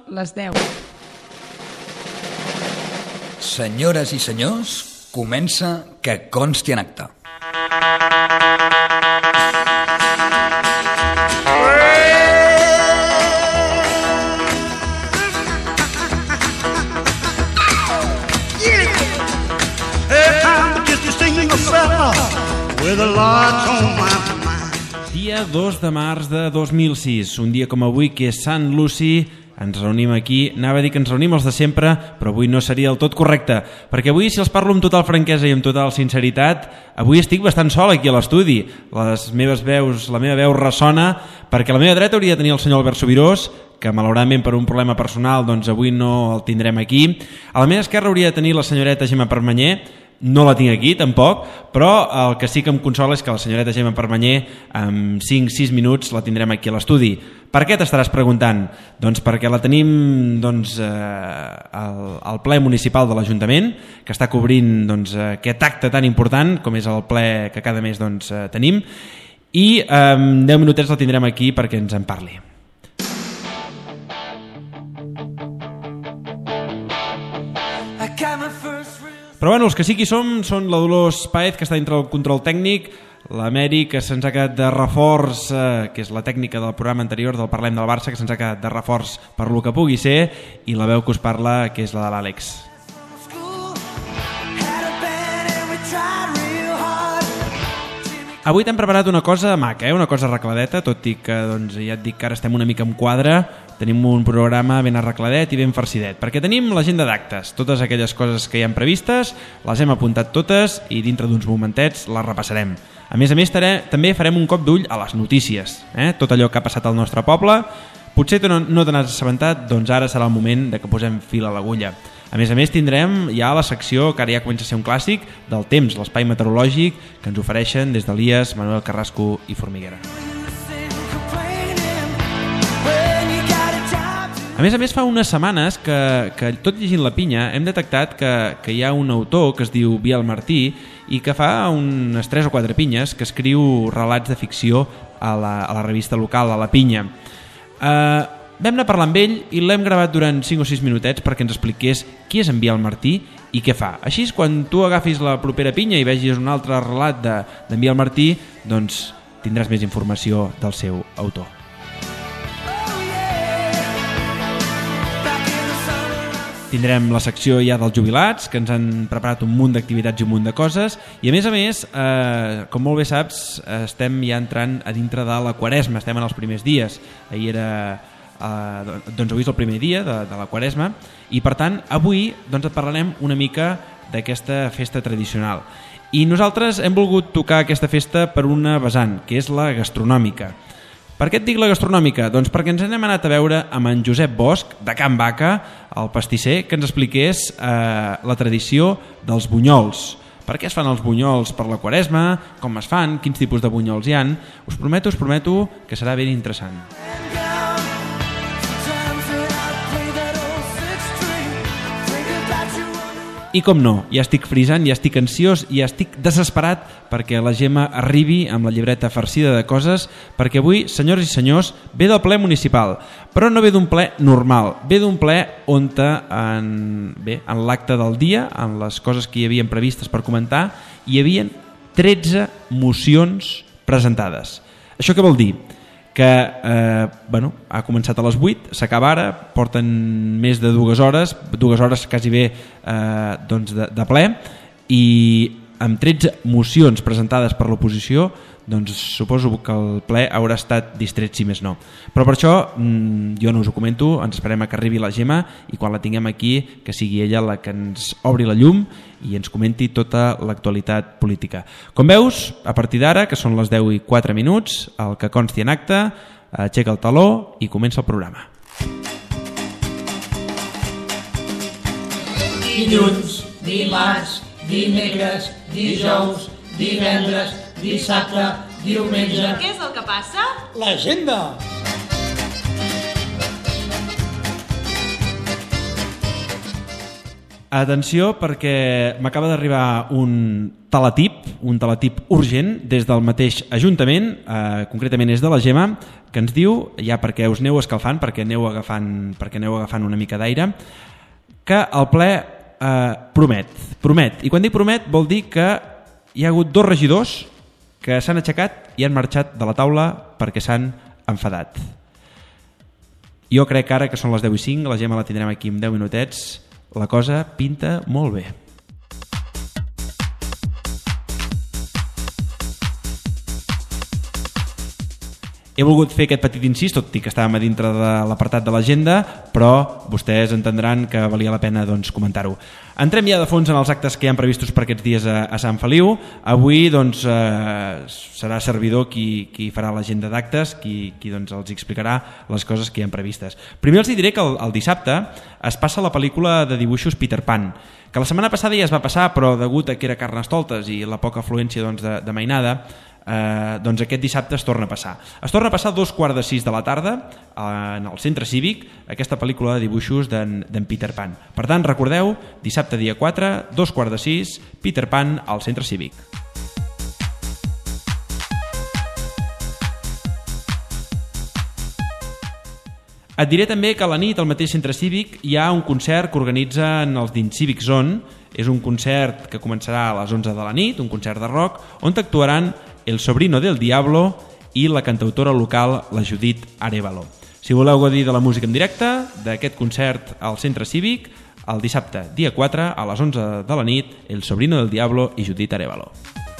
les 10. Senyores i senyors, comença Que consti en acta. Dia 2 de març de 2006, un dia com avui que és Sant Luci. Ens reunim aquí, anava a dir que ens reunim els de sempre, però avui no seria del tot correcte, perquè avui, si els parlo amb total franquesa i amb total sinceritat, avui estic bastant sol aquí a l'estudi. La meva veu ressona, perquè a la meva dreta hauria de tenir el senyor Albert Subirós, que malauradament per un problema personal doncs avui no el tindrem aquí. A la meva esquerra hauria de tenir la senyoreta Gemma Permanyer, no la tinc aquí tampoc, però el que sí que em consola és que la senyoreta Gemma Permanyer en 5-6 minuts la tindrem aquí a l'estudi. Per què t'estaràs preguntant? Doncs perquè la tenim al ple municipal de l'Ajuntament, que està cobrint aquest acte tan important com és el ple que cada mes tenim, i en 10 minutets la tindrem aquí perquè ens en parli. Però bueno, els que sí que hi són la Dolors Paez, que està dintre del control tècnic, la Mary, que se'ns ha quedat de reforç, que és la tècnica del programa anterior del Parlem del Barça, que se'ns ha quedat de reforç per lo que pugui ser, i la veu que us parla, que és la de l'Àlex. Avui t'hem preparat una cosa maca, una cosa arregladeta, tot i que ja et dic que ara estem una mica en quadre, tenim un programa ben arregladet i ben farcidet, perquè tenim l'agenda d'actes, totes aquelles coses que hi ha previstes, les hem apuntat totes i dintre d'uns momentets les repassarem. A més, també farem un cop d'ull a les notícies, tot allò que ha passat al nostre poble. Potser no te n'has assabentat, doncs ara serà el moment de que posem fil a l'agulla. A més, tindrem ja la secció, que ara ja comença a ser un clàssic, del temps, l'espai meteorològic, que ens ofereixen des d'Elies, Manuel Carrasco i Formiguera. A més, fa unes setmanes que tot llegint La Pinya hem detectat que hi ha un autor que es diu Biel Martí i que fa unes 3 o 4 pinyes que escriu relats de ficció a la revista local, a La Pinya. Vam anar a parlar amb ell i l'hem gravat durant 5 o 6 minutets perquè ens expliqués qui és en Biel Martí i què fa. Així, quan tu agafis la propera pinya i vegis un altre relat d'en Biel Martí, doncs tindràs més informació del seu autor. Tindrem la secció ja dels jubilats, que ens han preparat un munt d'activitats i un munt de coses, i a més, com molt bé saps, estem ja entrant a dintre de la Quaresma, estem en els primers dies. Ahir avui és el primer dia de la Quaresma, i per tant avui et parlarem una mica d'aquesta festa tradicional. I nosaltres hem volgut tocar aquesta festa per una vessant, que és la gastronòmica. Per què et dic la gastronòmica? Doncs perquè ens hem anat a veure amb en Josep Bosch, de Can Baca, el pastisser, que ens expliqués la tradició dels bunyols. Per què es fan els bunyols per la Quaresma, com es fan, quins tipus de bunyols hi han. Us prometo que serà ben interessant. I com no, ja estic frisant, ja estic ansiós, ja estic desesperat perquè la Gemma arribi amb la llibreta farcida de coses, perquè avui, senyores i senyors, ve del ple municipal, però no ve d'un ple normal, ve d'un ple on en l'acte del dia, en les coses que hi havien previstes per comentar, hi havien 13 mocions presentades. Això què vol dir? Que ha començat a les 8, s'acaba ara, porten més de 2 hores quasi bé de ple, i amb 13 mocions presentades per l'oposició, doncs suposo que el ple haurà estat distret, si més no. Però per això jo no us ho comento, ens esperem a que arribi la Gemma i quan la tinguem aquí que sigui ella la que ens obri la llum i ens comenti tota l'actualitat política. Com veus, a partir d'ara, que són les 10:04, el que consti en acte, aixeca el taló i comença el programa. Dilluns, dimarts, dimecres, dijous, divendres, dissabte, diumenge... Què és el que passa? L'agenda! Atenció, perquè m'acaba d'arribar un teletip urgent des del mateix Ajuntament, concretament és de la Gemma, que ens diu, ja perquè us aneu escalfant, perquè aneu agafant una mica d'aire, que el ple promet. I quan dic promet vol dir que hi ha hagut 2 regidors que s'han aixecat i han marxat de la taula perquè s'han enfadat. Jo crec que ara que són les 10:05, la Gemma la tindrem aquí en 10 minutets, la cosa pinta molt bé. He volgut fer aquest petit incís, tot i que estàvem a dintre de l'apartat de l'agenda, però vostès entendran que valia la pena comentar-ho. Entrem ja de fons en els actes que hi ha previstos per aquests dies a Sant Feliu. Avui serà servidor qui farà l'agenda d'actes, qui els explicarà les coses que hi ha previstes. Primer els diré que el dissabte es passa la pel·lícula de dibuixos Peter Pan, que la setmana passada ja es va passar, però degut a que era Carnestoltes i la poca afluència de mainada, aquest dissabte es torna a passar. Es torna a passar a 5:15 de la tarda en el Centre Cívic, aquesta pel·lícula de dibuixos d'en Peter Pan. Per tant, recordeu, dissabte dia 4, 5:15, Peter Pan al Centre Cívic. Et diré també que a la nit al mateix Centre Cívic hi ha un concert que organitzen els dins Civic Zone. És un concert que començarà a les 11 de la nit, un concert de rock, on actuaran El Sobrino del Diablo i la cantautora local, la Judit Arévalo. Si voleu gaudir de la música en directe d'aquest concert al Centre Cívic, el dissabte, dia 4, a les 11 de la nit, El Sobrino del Diablo i Judit Arévalo.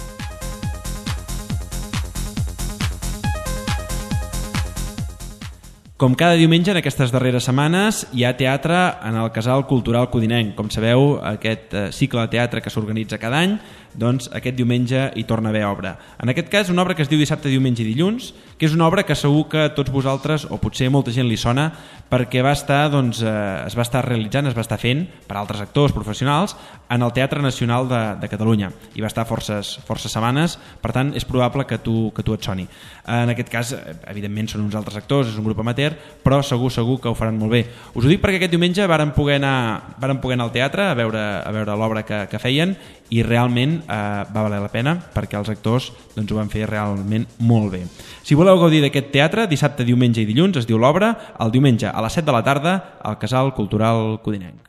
Com cada diumenge en aquestes darreres setmanes hi ha teatre en el Casal Cultural Codinenc. Com sabeu, aquest cicle de teatre que s'organitza cada any, doncs aquest diumenge hi torna a haver obra. En aquest cas, una obra que es diu Dissabte, Diumenge i Dilluns, que és una obra que segur que tots vosaltres, o potser molta gent li sona, perquè es va estar realitzant, es va estar fent per altres actors professionals en el Teatre Nacional de Catalunya. I va estar forces setmanes, per tant és probable que tu et soni. En aquest cas, evidentment són uns altres actors, és un grup amateur, però segur que ho faran molt bé. Us ho dic perquè aquest diumenge vàrem poder anar al teatre a veure l'obra que feien i realment va valer la pena perquè els actors ho van fer realment molt bé. Si voleu gaudir d'aquest teatre, dissabte, diumenge i dilluns, es diu l'obra, el diumenge a les 7 de la tarda al Casal Cultural Codinenc.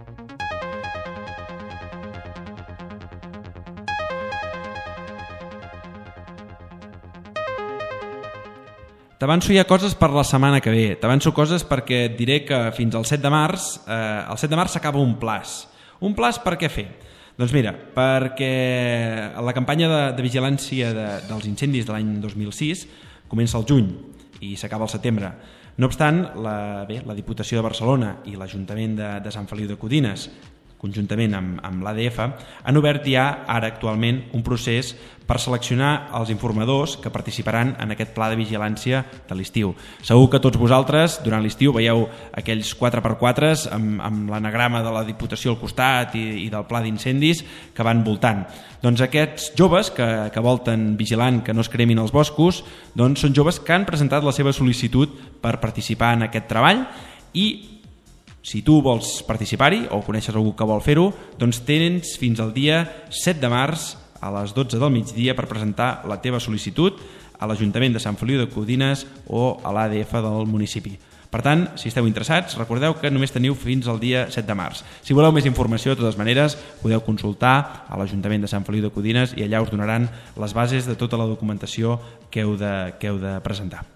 T'avanço ja coses per la setmana que ve. T'avanço coses perquè et diré que fins al 7 de març, s'acaba un plaç. Un plaç per què fer? Doncs mira, perquè la campanya de vigilància dels incendis de l'any 2006 comença al juny i s'acaba al setembre. No obstant, la Diputació de Barcelona i l'Ajuntament de Sant Feliu de Codines, conjuntament amb l'ADF, han obert ja ara actualment un procés per seleccionar els informadors que participaran en aquest pla de vigilància de l'estiu. Segur que tots vosaltres durant l'estiu veieu aquells 4x4 amb l'anagrama de la Diputació al costat i del pla d'incendis que van voltant. Doncs aquests joves que volten vigilant que no es cremin els boscos, doncs són joves que han presentat la seva sol·licitud per participar en aquest treball i si tu vols participar-hi o coneixes algú que vol fer-ho, doncs tens fins al dia 7 de març a les 12 del migdia per presentar la teva sol·licitud a l'Ajuntament de Sant Feliu de Codines o a l'ADF del municipi. Per tant, si esteu interessats, recordeu que només teniu fins al dia 7 de març. Si voleu més informació, de totes maneres, podeu consultar a l'Ajuntament de Sant Feliu de Codines i allà us donaran les bases de tota la documentació que heu de presentar.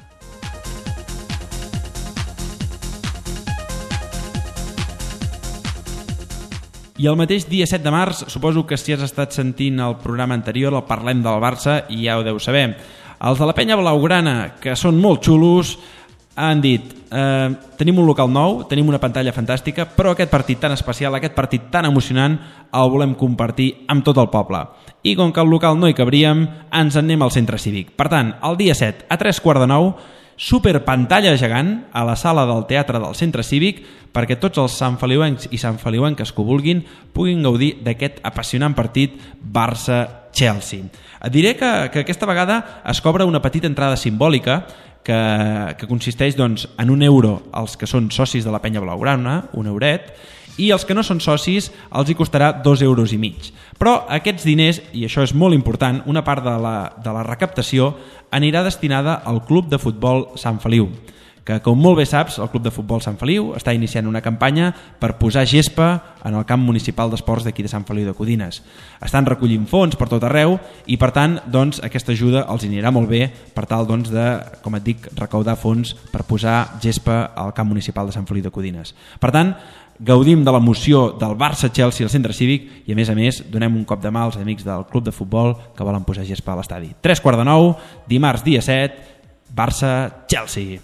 I el mateix dia 7 de març, suposo que si has estat sentint el programa anterior, el Parlem del Barça, i ja ho deu saber. Els de la penya blaugrana, que són molt xulos, han dit tenim un local nou, tenim una pantalla fantàstica, però aquest partit tan especial, aquest partit tan emocionant, el volem compartir amb tot el poble. I com que al local no hi cabríem, ens en anem al centre cívic. Per tant, el dia 7, a 8:45, superpantalla gegant a la sala del teatre del centre cívic perquè tots els santfeliuencs i santfeliuenques que ho vulguin puguin gaudir d'aquest apassionant partit Barça-Chelsea. Et diré que aquesta vegada es cobra una petita entrada simbòlica que consisteix en €1 als que són socis de la penya blaugrana, un euret, i els que no són socis els hi costarà 2,5 euros. Però aquests diners, i això és molt important, una part de la recaptació anirà destinada al Club de Futbol Sant Feliu, que com molt bé saps, el Club de Futbol Sant Feliu està iniciant una campanya per posar gespa en el camp municipal d'esports d'aquí de Sant Feliu de Codines. Estan recollint fons per tot arreu i per tant doncs, aquesta ajuda els anirà molt bé per tal doncs, de, com et dic, recaudar fons per posar gespa al camp municipal de Sant Feliu de Codines. Per tant, gaudim de l'emoció del Barça-Chelsea al centre cívic i a més donem un cop de mà als amics del Club de Futbol que volen posar gespa a l'estadi. 3:45, dimarts dia 7, Barça-Chelsea.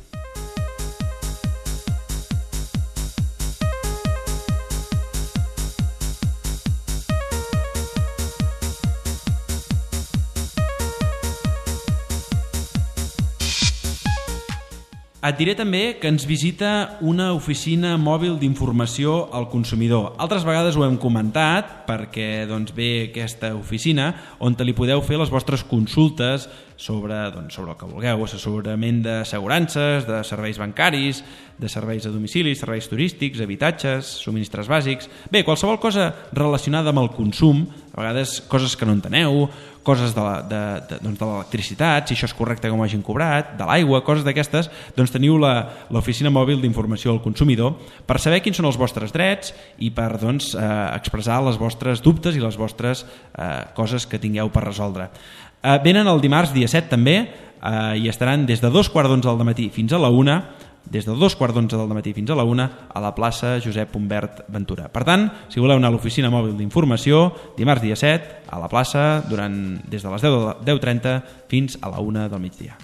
Et diré també que ens visita una oficina mòbil d'informació al consumidor. Altres vegades ho hem comentat perquè doncs, ve aquesta oficina on li podeu fer les vostres consultes sobre el que vulgueu, assessorament d'assegurances, de serveis bancaris, de serveis a domicili, serveis turístics, habitatges, subministres bàsics... Bé, qualsevol cosa relacionada amb el consum, a vegades coses que no enteneu, coses de l'electricitat, si això és correcte com ho hagin cobrat, de l'aigua, coses d'aquestes, doncs teniu l'oficina mòbil d'informació al consumidor per saber quins són els vostres drets i per expressar les vostres dubtes i les vostres coses que tingueu per resoldre. Venen el dimarts dia 7 també i estaran des de 2:15 del matí fins a la 1, des de 2:15 del matí fins a la 1 a la plaça Josep Humbert Ventura. Per tant, si voleu anar a l'oficina mòbil d'informació, dimarts dia 7 a la plaça des de les 10:30 fins a la 1 del migdia.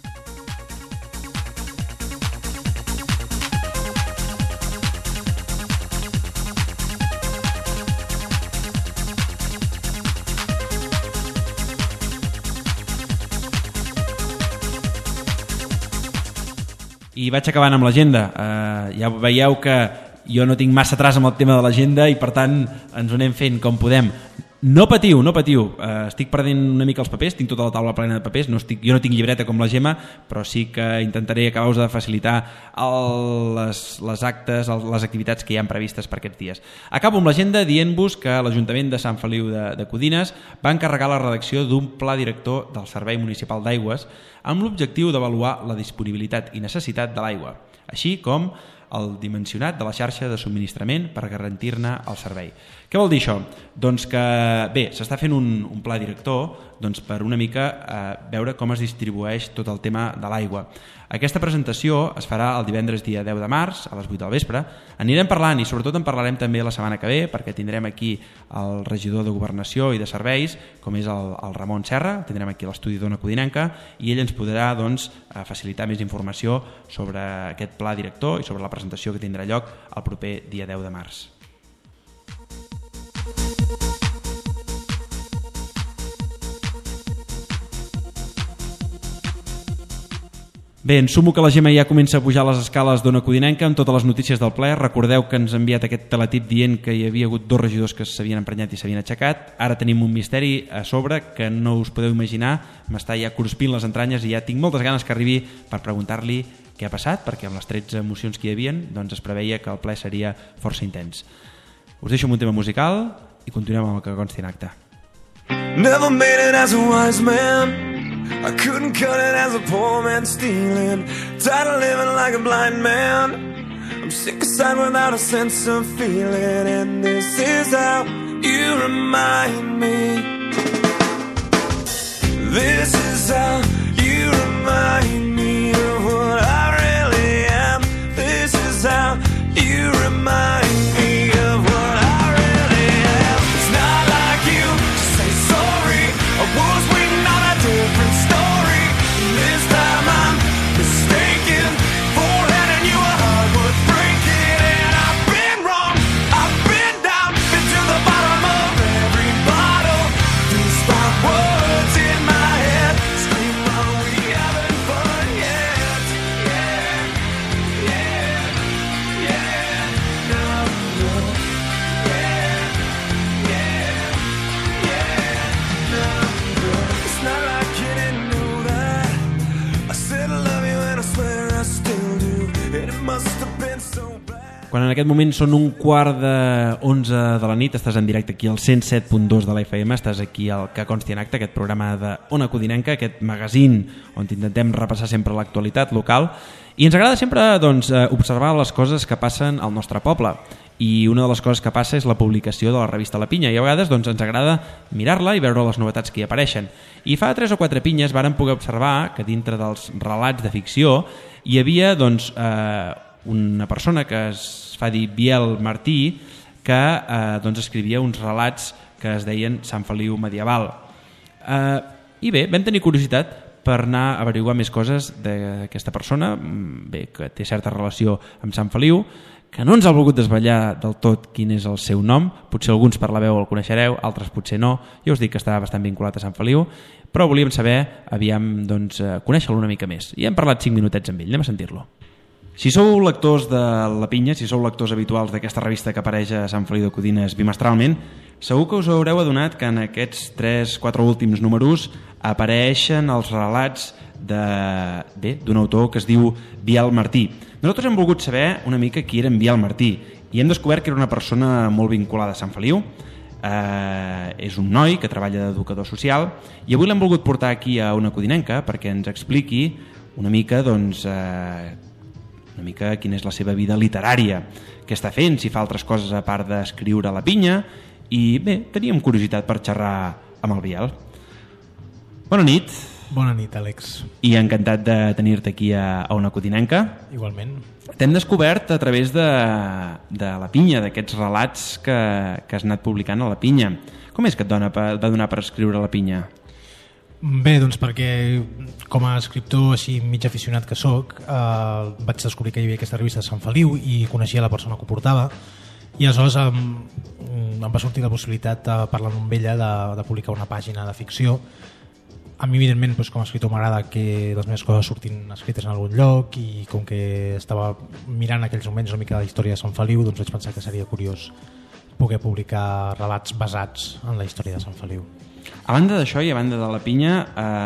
I vaig acabant amb l'agenda. Ja veieu que jo no tinc massa traç amb el tema de l'agenda i per tant ens ho anem fent com podem. No patiu, estic perdent una mica els papers, tinc tota la taula plena de papers, jo no tinc llibreta com la Gemma, però sí que intentaré acabar-vos de facilitar les actes, les activitats que hi han previstes per aquests dies. Acabo amb l'agenda dient-vos que l'Ajuntament de Sant Feliu de Codines va encarregar la redacció d'un pla director del Servei Municipal d'Aigües amb l'objectiu d'avaluar la disponibilitat i necessitat de l'aigua, així com el dimensionat de la xarxa de subministrament per garantir-ne el servei. Què vol dir això? Doncs que, bé, s'està fent un pla director per una mica veure com es distribueix tot el tema de l'aigua. Aquesta presentació es farà el divendres dia 10 de març a les 8 del vespre. Anirem parlant i sobretot en parlarem també la setmana que ve perquè tindrem aquí el regidor de Governació i de Serveis, com és el Ramon Serra, tindrem aquí l'estudi d'Ona Codinenca i ell ens podrà facilitar més informació sobre aquest pla director i sobre la presentació que tindrà lloc el proper dia 10 de març. Bé, em sumo que la Gemma ja comença a pujar les escales d'Ona Codinenca amb totes les notícies del ple. Recordeu que ens ha enviat aquest teletip dient que hi havia hagut 2 regidors que s'havien emprenyat i s'havien aixecat. Ara tenim un misteri a sobre que no us podeu imaginar. M'està ja cruspint les entranyes i ja tinc moltes ganes que arribi per preguntar-li què ha passat, perquè amb les 13 mocions que hi havia doncs es preveia que el ple seria força intens. Us deixo amb un tema musical i continuem amb el que consti en acte. Never made it as a wise man, I couldn't cut it as a poor man stealing. Tired of living like a blind man, I'm sick aside without a sense of feeling. And this is how you remind me. This is how you remind me of what I really am. This is how you remind me of what I really am. It's not like you to say sorry, I was waiting on a different story. This time I'm mistaken for handing you a heart worth breaking. And I've been wrong, I've been down, been to the bottom of every bottle. These five words in my head quan en aquest moment són 11:15 de la nit, estàs en directe aquí al 107.2 de la FM, estàs aquí al Que Consti en Acte, aquest programa d'Ona Codinenca, aquest magazín on intentem repassar sempre l'actualitat local, i ens agrada sempre doncs, observar les coses que passen al nostre poble. I una de les coses que passa és la publicació de la revista La Pinya, i a vegades doncs, ens agrada mirar-la i veure les novetats que hi apareixen. I fa 3 o 4 pinyes vàrem poder observar que dintre dels relats de ficció hi havia doncs, una persona que es fa dir Biel Martí, que doncs, escrivia uns relats que es deien Sant Feliu medieval. I bé, vam tenir curiositat per anar a averiguar més coses d'aquesta persona, bé, que té certa relació amb Sant Feliu, que no ens ha volgut desvetllar del tot quin és el seu nom. Potser alguns per la veu el coneixereu, altres potser no. Jo us dic que està bastant vinculat a Sant Feliu, però volíem saber, aviam, doncs, conèixer-lo una mica més. I hem parlat 5 minutets amb ell, anem a sentir-lo. Si sou lectors de La Pinya, si sou lectors habituals d'aquesta revista que apareix a Sant Feliu de Codines bimestralment, segur que us haureu adonat que en aquests 3-4 últims números apareixen els relats d'un autor que es diu Biel Martí. Nosaltres hem volgut saber una mica qui era en Biel Martí i hem descobert que era una persona molt vinculada a Sant Feliu. És un noi que treballa d'educador social i avui l'hem volgut portar aquí a Ona Codinenca perquè ens expliqui una mica, doncs, quina és la seva vida literària, què està fent, si fa altres coses a part d'escriure a La Pinya, i bé, teníem curiositat per xerrar amb el Biel. Bona nit. Bona nit, Àlex. I encantat de tenir-te aquí a Ona Codinenca. Igualment. T'hem descobert a través de La Pinya, d'aquests relats que has anat publicant a La Pinya. Com és que et va donar per escriure a La Pinya? Bé, doncs perquè com a escriptor així mig aficionat que sóc, vaig descobrir que hi havia aquesta revista de Sant Feliu i coneixia la persona que ho portava, i aleshores em va sortir la possibilitat, parlant amb ella, de publicar una pàgina de ficció. A mi, evidentment, doncs, com a escriptor m'agrada que les meves coses surtin escrites en algun lloc, i com que estava mirant en aquells moments una mica la història de Sant Feliu, doncs vaig pensar que seria curiós poder publicar relats basats en la història de Sant Feliu. A banda d'això i a banda de La Pinya,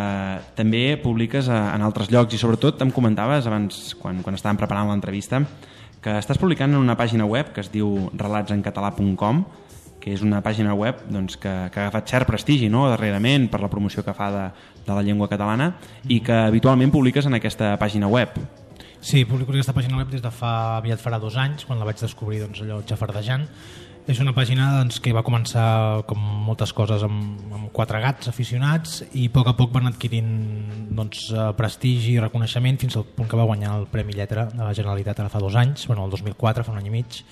també publiques en altres llocs, i sobretot em comentaves abans, quan estàvem preparant l'entrevista, que estàs publicant en una pàgina web que es diu relatsencatalà.com, que és una pàgina web doncs, que ha agafat cert prestigi, no?, darrerament per la promoció que fa de la llengua catalana, i que habitualment publiques en aquesta pàgina web. Sí, publico aquesta pàgina web des de aviat farà 2 anys, quan la vaig descobrir, doncs, allò xafardejant. És una pàgina, doncs, que va començar, com moltes coses, amb 4 gats aficionats, i a poc van adquirint, doncs, prestigi i reconeixement fins al punt que va guanyar el Premi Lletra de la Generalitat ara fa 2 anys, el 2004, fa 1 any i mig,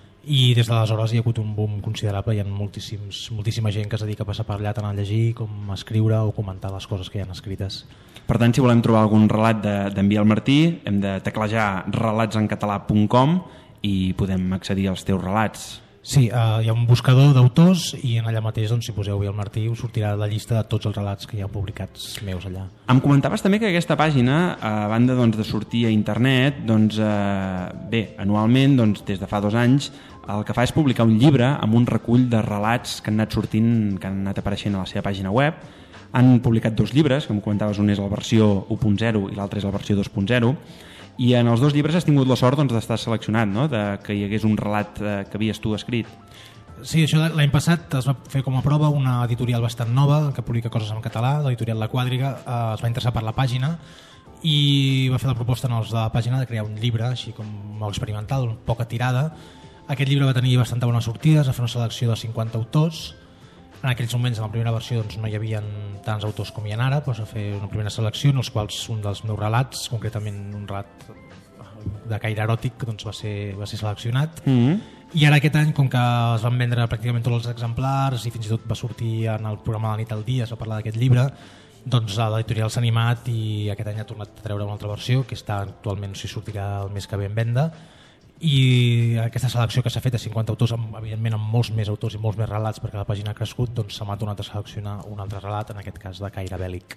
i des d'aleshores hi ha hagut un boom considerable. Hi ha moltíssima gent que es dedica a passar per allà tant a llegir com a escriure o comentar les coses que hi ha escrites. Per tant, si volem trobar algun relat d'en Biel Martí, hem de teclejar relatsencatalà.com i podem accedir als teus relats. Sí, hi ha un buscador d'autors i en allà mateix, doncs, si poseu Biel Martí, us sortirà la llista de tots els relats que hi ha publicats meus allà. Em comentaves també que aquesta pàgina, a banda, doncs, de sortir a internet, doncs, bé, anualment, doncs, des de fa 2 anys, el que fa és publicar un llibre amb un recull de relats que han anat sortint, que han anat apareixent a la seva pàgina web. Han publicat 2 llibres, com comentaves, un és la versió 1.0 i l'altre és la versió 2.0, i en els 2 llibres has tingut la sort, doncs, d'estar seleccionat, no?, que hi hagués un relat que havies tu escrit. Sí, això l'any passat es va fer com a prova una editorial bastant nova que publica coses en català, l'editorial La Quàdriga, es va interessar per la pàgina i va fer la proposta en els de la pàgina de crear un llibre així com molt experimental, poca tirada. Aquest llibre va tenir bastant bones sortides, va fer una selecció de 50 autors. En aquells moments, en la primera versió, doncs, no hi havia tants autors com hi ha ara, doncs va fer una primera selecció en els quals un dels meus relats, concretament un relat de caire eròtic, doncs, va ser seleccionat. I ara aquest any, com que es van vendre pràcticament tots els exemplars i fins i tot va sortir en el programa de la nit al dia, es va parlar d'aquest llibre, doncs l'editorial s'ha animat i aquest any ha tornat a treure una altra versió que està actualment, si sortirà el mes que ve en venda. I aquesta selecció que s'ha fet a 50 autors, evidentment amb molts més autors i molts més relats perquè la pàgina ha crescut, doncs se m'ha tornat a seleccionar un altre relat, en aquest cas de caire bèl·lic.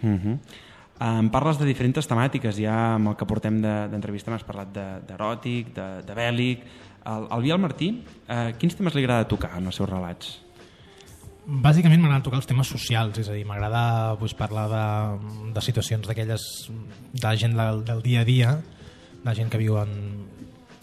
Em parles de diferents temàtiques, ja amb el que portem d'entrevista m'has parlat d'eròtic, de bèl·lic. Al Biel Martí, quins temes li agrada tocar en els seus relats? Bàsicament m'agrada tocar els temes socials, és a dir, m'agrada parlar de situacions d'aquelles de la gent del dia a dia, de gent que viu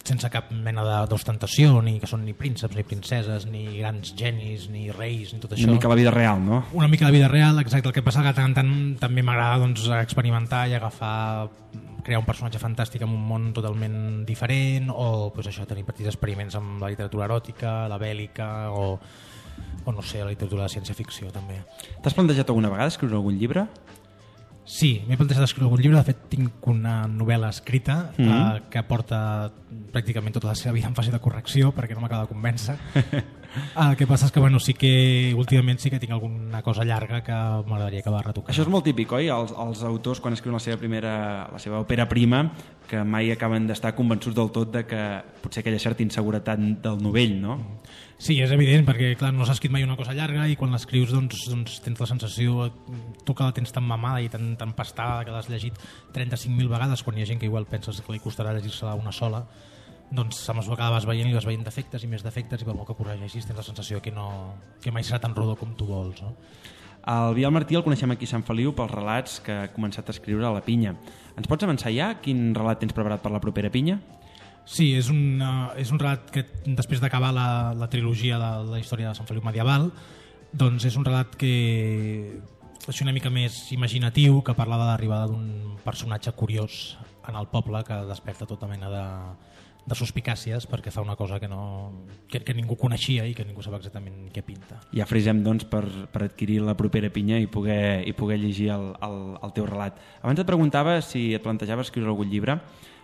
sense cap mena d'ostentació, ni que són ni prínceps, ni princeses, ni grans genis, ni reis, ni tot això. Una mica la vida real, no? Una mica la vida real, exacte. El que passa que tant en tant també m'agrada doncs, experimentar i crear un personatge fantàstic en un món totalment diferent, o pues, això, tenir petits experiments amb la literatura eròtica, la bèl·lica, o no sé, la literatura de ciència-ficció també. T'has plantejat alguna vegada escriure algun llibre? Sí, m'he plantejat escriure algun llibre. De fet, tinc una novel·la escrita que porta pràcticament tota la seva vida en fase de correcció perquè no m'acaba de convèncer. El que passa és que, bueno, sí que últimament sí que tinc alguna cosa llarga que m'agradaria acabar retocant. Això és molt típic, oi? Els autors, quan escriuen la seva òpera prima, que mai acaben d'estar convençuts del tot de que potser aquella certa inseguretat del novell, no? Sí, és evident, perquè clar, no s'ha escrit mai una cosa llarga i quan l'escrius doncs, tens la sensació, tu que la tens tan mamada i tan pastada que l'has llegit 35.000 vegades, quan hi ha gent que igual penses que li costarà llegir-se-la una sola, doncs a mesura que la vas veient i vas veient defectes i més defectes, i per molt que corregeixis tens la sensació que mai serà tan rodó com tu vols, no? El Biel Martí el coneixem aquí a Sant Feliu pels relats que ha començat a escriure a la Pinya. Ens pots avançar ja quin relat tens preparat per la propera Pinya? Sí, és un relat que després d'acabar la trilogia de la història de Sant Feliu medieval, doncs és un relat que és una mica més imaginatiu, que parla de l'arribada d'un personatge curiós en el poble que desperta tota mena de suspicàcies perquè fa una cosa que ningú coneixia i que ningú sap exactament què pinta. Ja frisem doncs per adquirir la propera Pinya i poder llegir el teu relat. Abans et preguntava si et plantejaves escriure algun llibre,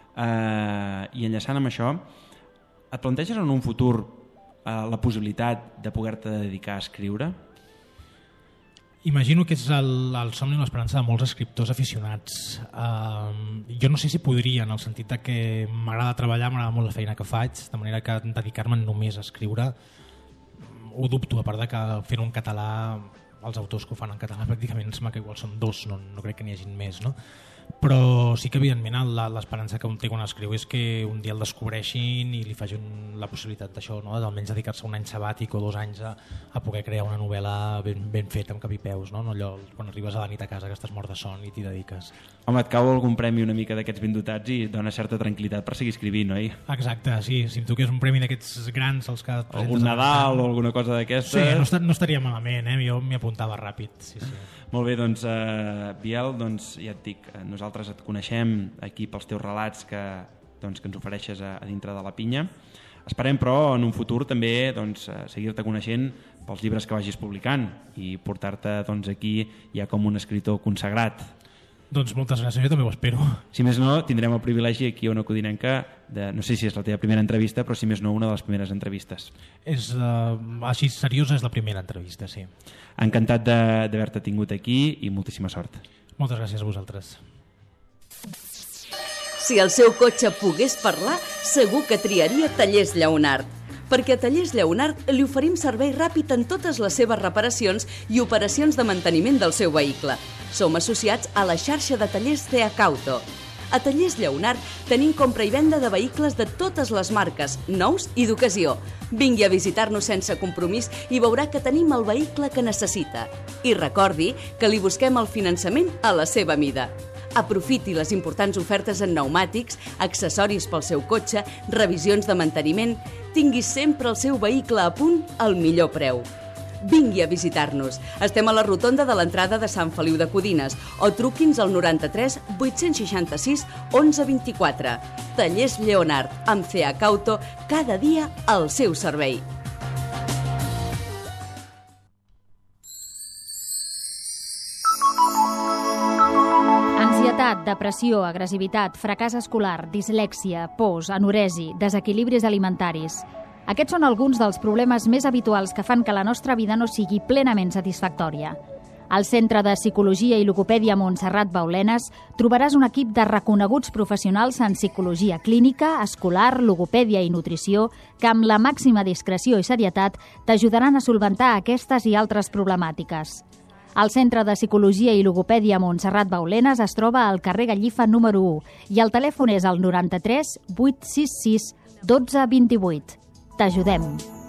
i enllaçant amb això, et planteges en un futur la possibilitat de poder-te dedicar a escriure? Imagino que és el somni i l'esperança de molts escriptors aficionats. Jo no sé si podria, en el sentit de que m'agrada treballar, m'agrada molt la feina que faig, de manera que dedicar-me només a escriure ho dubto, a part de que fer-ho en català, els autors que ho fan en català pràcticament sembla que igual són dos, no crec que n'hi hagin més, no? Però sí que evidentment l'esperança que un té quan escriu és que un dia el descobreixin i li facin la possibilitat d'això, no? D'almenys dedicar-se un any sabàtic o 2 anys a poder crear una novel·la ben feta amb cap i peus, no? No allò quan arribes a la nit a casa que estàs mort de son i t'hi dediques. Home, et cau algun premi una mica d'aquests ben dotats i dona certa tranquil·litat per seguir escrivint, oi? Exacte, sí, si em toqués un premi d'aquests grans els que algun Nadal o alguna cosa d'aquestes. Sí, no estaria malament, jo m'hi apuntava ràpid, sí. Molt bé, doncs Biel, doncs ja et dic, nosaltres et coneixem aquí pels teus relats que ens ofereixes a dintre de la Pinya. Esperem, però, en un futur també seguir-te coneixent pels llibres que vagis publicant i portar-te aquí ja com un escriptor consagrat. Doncs moltes gràcies, jo també ho espero. Si més no, tindrem el privilegi aquí a Ona Codinenca no sé si és la teva primera entrevista, però si més no, una de les primeres entrevistes. Així seriosa és la primera entrevista, sí. Encantat d'haver-te tingut aquí i moltíssima sort. Moltes gràcies a vosaltres. Si el seu cotxe pogués parlar, segur que triaria Tallers Lleonart. Perquè a Tallers Lleonart li oferim servei ràpid en totes les seves reparacions i operacions de manteniment del seu vehicle. Som associats a la xarxa de tallers Ceacauto. A Tallers Lleonart tenim compra i venda de vehicles de totes les marques, nous i d'ocasió. Vingui a visitar-nos sense compromís i veurà que tenim el vehicle que necessita. I recordi que li busquem el finançament a la seva mida. Aprofiti les importants ofertes en pneumàtics, accessoris pel seu cotxe, revisions de manteniment. Tingui sempre el seu vehicle a punt al millor preu. Vingui a visitar-nos. Estem a la rotonda de l'entrada de Sant Feliu de Codines o truqui'ns al 93 866 1124. Tallers Lleonart, amb Ceacauto, cada dia al seu servei. Ansietat, depressió, agressivitat, fracàs escolar, dislèxia, pors, anoresi, desequilibris alimentaris. Aquests són alguns dels problemes més habituals que fan que la nostra vida no sigui plenament satisfactòria. Al Centre de Psicologia i Logopèdia Montserrat Baulenes trobaràs un equip de reconeguts professionals en psicologia clínica, escolar, logopèdia i nutrició que amb la màxima discreció i serietat t'ajudaran a solventar aquestes i altres problemàtiques. El Centre de Psicologia i Logopèdia Montserrat Baulenes es troba al carrer Gallifa número 1 i el telèfon és el 93 866 12 28. T'ajudem.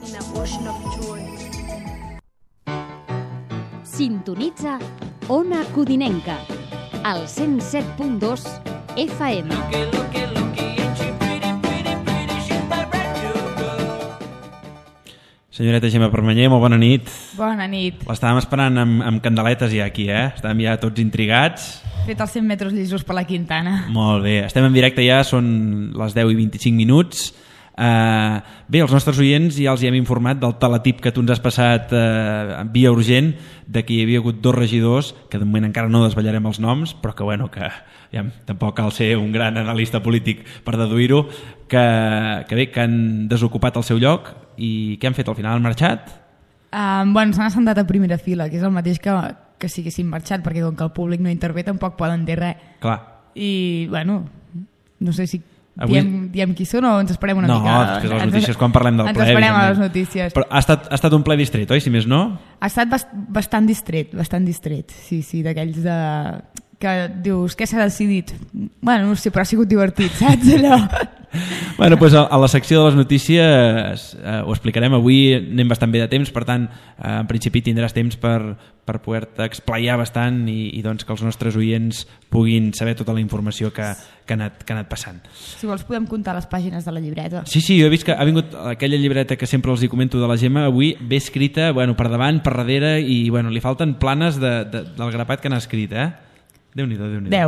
Sintonitza Ona Codinenca, al 107.2 FM. Senyoreta Gemma Permanyer, molt bona nit. Bona nit. L'estàvem esperant amb candeletes ja aquí, Estàvem ja tots intrigats. Fet els 100 metres llisos per la Quintana. Molt bé, estem en directe ja, són les 10 i 25 minuts. Bé, els nostres oients ja els hi hem informat del teletip que tu ens has passat via urgent, de que hi havia hagut 2 regidors, que de moment encara no desvetllarem els noms, però que bueno, que ja, tampoc cal ser un gran analista polític per deduir-ho, que bé, que han desocupat el seu lloc. I què han fet al final? Han marxat? Bueno, s'han assentat a primera fila, que és el mateix que si haguessin marxat, perquè com que el públic no intervé tampoc poden dir res. Clar. I bueno, no sé si avui... diem qui són o ens esperem una mica. No, després de les notícies, quan parlem del ple. Ens esperem a les notícies. Però ha estat un ple distret, oi? Si més no? Ha estat bastant distret, sí, d'aquells de... que dius, què s'ha decidit? Bueno, no sé, però ha sigut divertit, saps allò? Bueno, doncs a la secció de les notícies ho explicarem. Avui anem bastant bé de temps, per tant, en principi tindràs temps per poder-te explayar bastant i doncs que els nostres oients puguin saber tota la informació que ha anat passant. Si vols podem comptar les pàgines de la llibreta. Sí, jo he vist que ha vingut aquella llibreta que sempre els hi comento de la Gemma, avui ve escrita per davant, per darrere, i li falten planes del grapat que n'ha escrit, Déu-n'hi-do.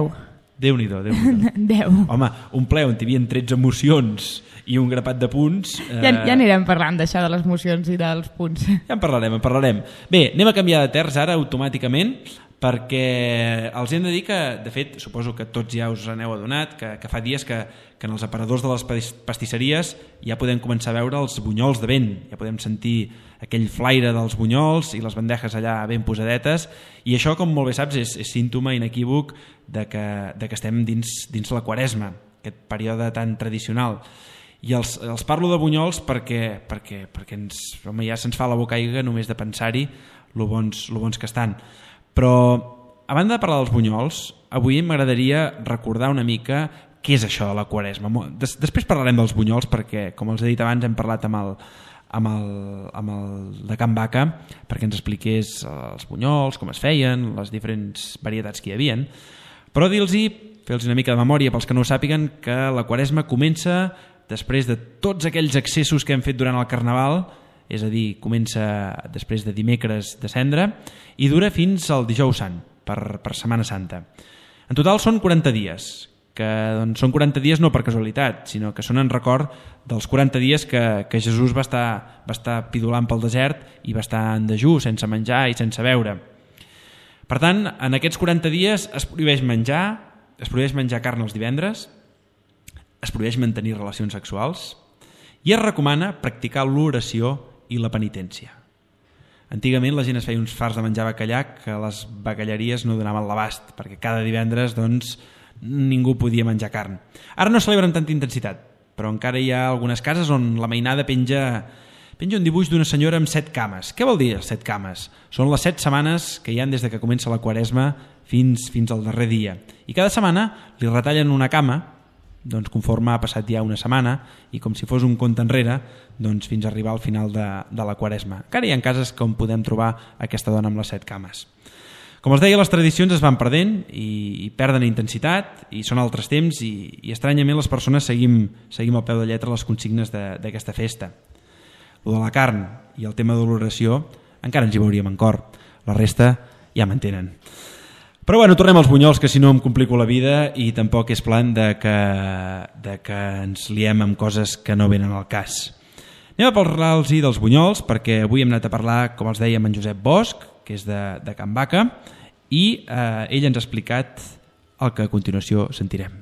10. Home, un ple on hi havia 13 mocions i un grapat de punts... Ja anirem parlant d'això, de les mocions i dels punts. Ja en parlarem. Bé, anem a canviar de terç ara automàticament, perquè els hem de dir que, de fet, suposo que tots ja us n'heu adonat, que fa dies que en els aparadors de les pastisseries ja podem començar a veure els bunyols de vent, ja podem sentir aquell flaire dels bunyols i les bandejes allà ben posadetes, i això, com molt bé saps, és símptoma inequívoc de que estem dins la Quaresma, aquest període tan tradicional. I els parlo de bunyols perquè ja se'ns fa la boca aigua només de pensar-hi lo bons que estan. Però, a banda de parlar dels bunyols, avui m'agradaria recordar una mica què és això de la Quaresma. Després parlarem dels bunyols perquè, com els he dit abans, hem parlat amb el de Can Baca perquè ens expliqués els bunyols, com es feien, les diferents varietats que hi havien. Però fer-los una mica de memòria pels que no ho sàpiguen, que la Quaresma comença després de tots aquells excessos que hem fet durant el Carnaval, és a dir, comença després de dimecres de Cendra i dura fins al dijous sant, per Setmana Santa. En total són 40 dies, que doncs, són 40 dies no per casualitat, sinó que són en record dels 40 dies que Jesús va estar pidolant pel desert i va estar en dejú, sense menjar i sense beure. Per tant, en aquests 40 dies es prohibeix menjar carn els divendres, es prohibeix mantenir relacions sexuals i es recomana practicar l'oració i la penitència. Antigament la gent es feia uns fars de menjar bacallà que les bacalleries no donaven l'abast, perquè cada divendres ningú podia menjar carn. Ara no celebra amb tanta intensitat, però encara hi ha algunes cases on la mainada penja un dibuix d'una senyora amb 7 cames. Què vol dir els 7 cames? Són les 7 setmanes que hi ha des de que comença la Quaresma fins al darrer dia. I cada setmana li retallen una cama, doncs conforme ha passat ja una setmana, i com si fos un compte enrere, doncs fins a arribar al final de la Quaresma. Encara hi ha cases on podem trobar aquesta dona amb les 7 cames. Com els deia, les tradicions es van perdent i perden intensitat, i són altres temps, i estranyament les persones seguim al peu de lletra les consignes d'aquesta festa. Lo de la carn i el tema de l'oració encara ens hi veuríem en cor, la resta ja m'entenen. Però bueno, tornem als bunyols, que si no em complico la vida i tampoc és plan de que ens liem amb coses que no venen al cas. Anem a parlar-los dels bunyols, perquè avui hem anat a parlar, com els deia, amb en Josep Bosch, que és de Can Baca, i ell ens ha explicat el que a continuació sentirem.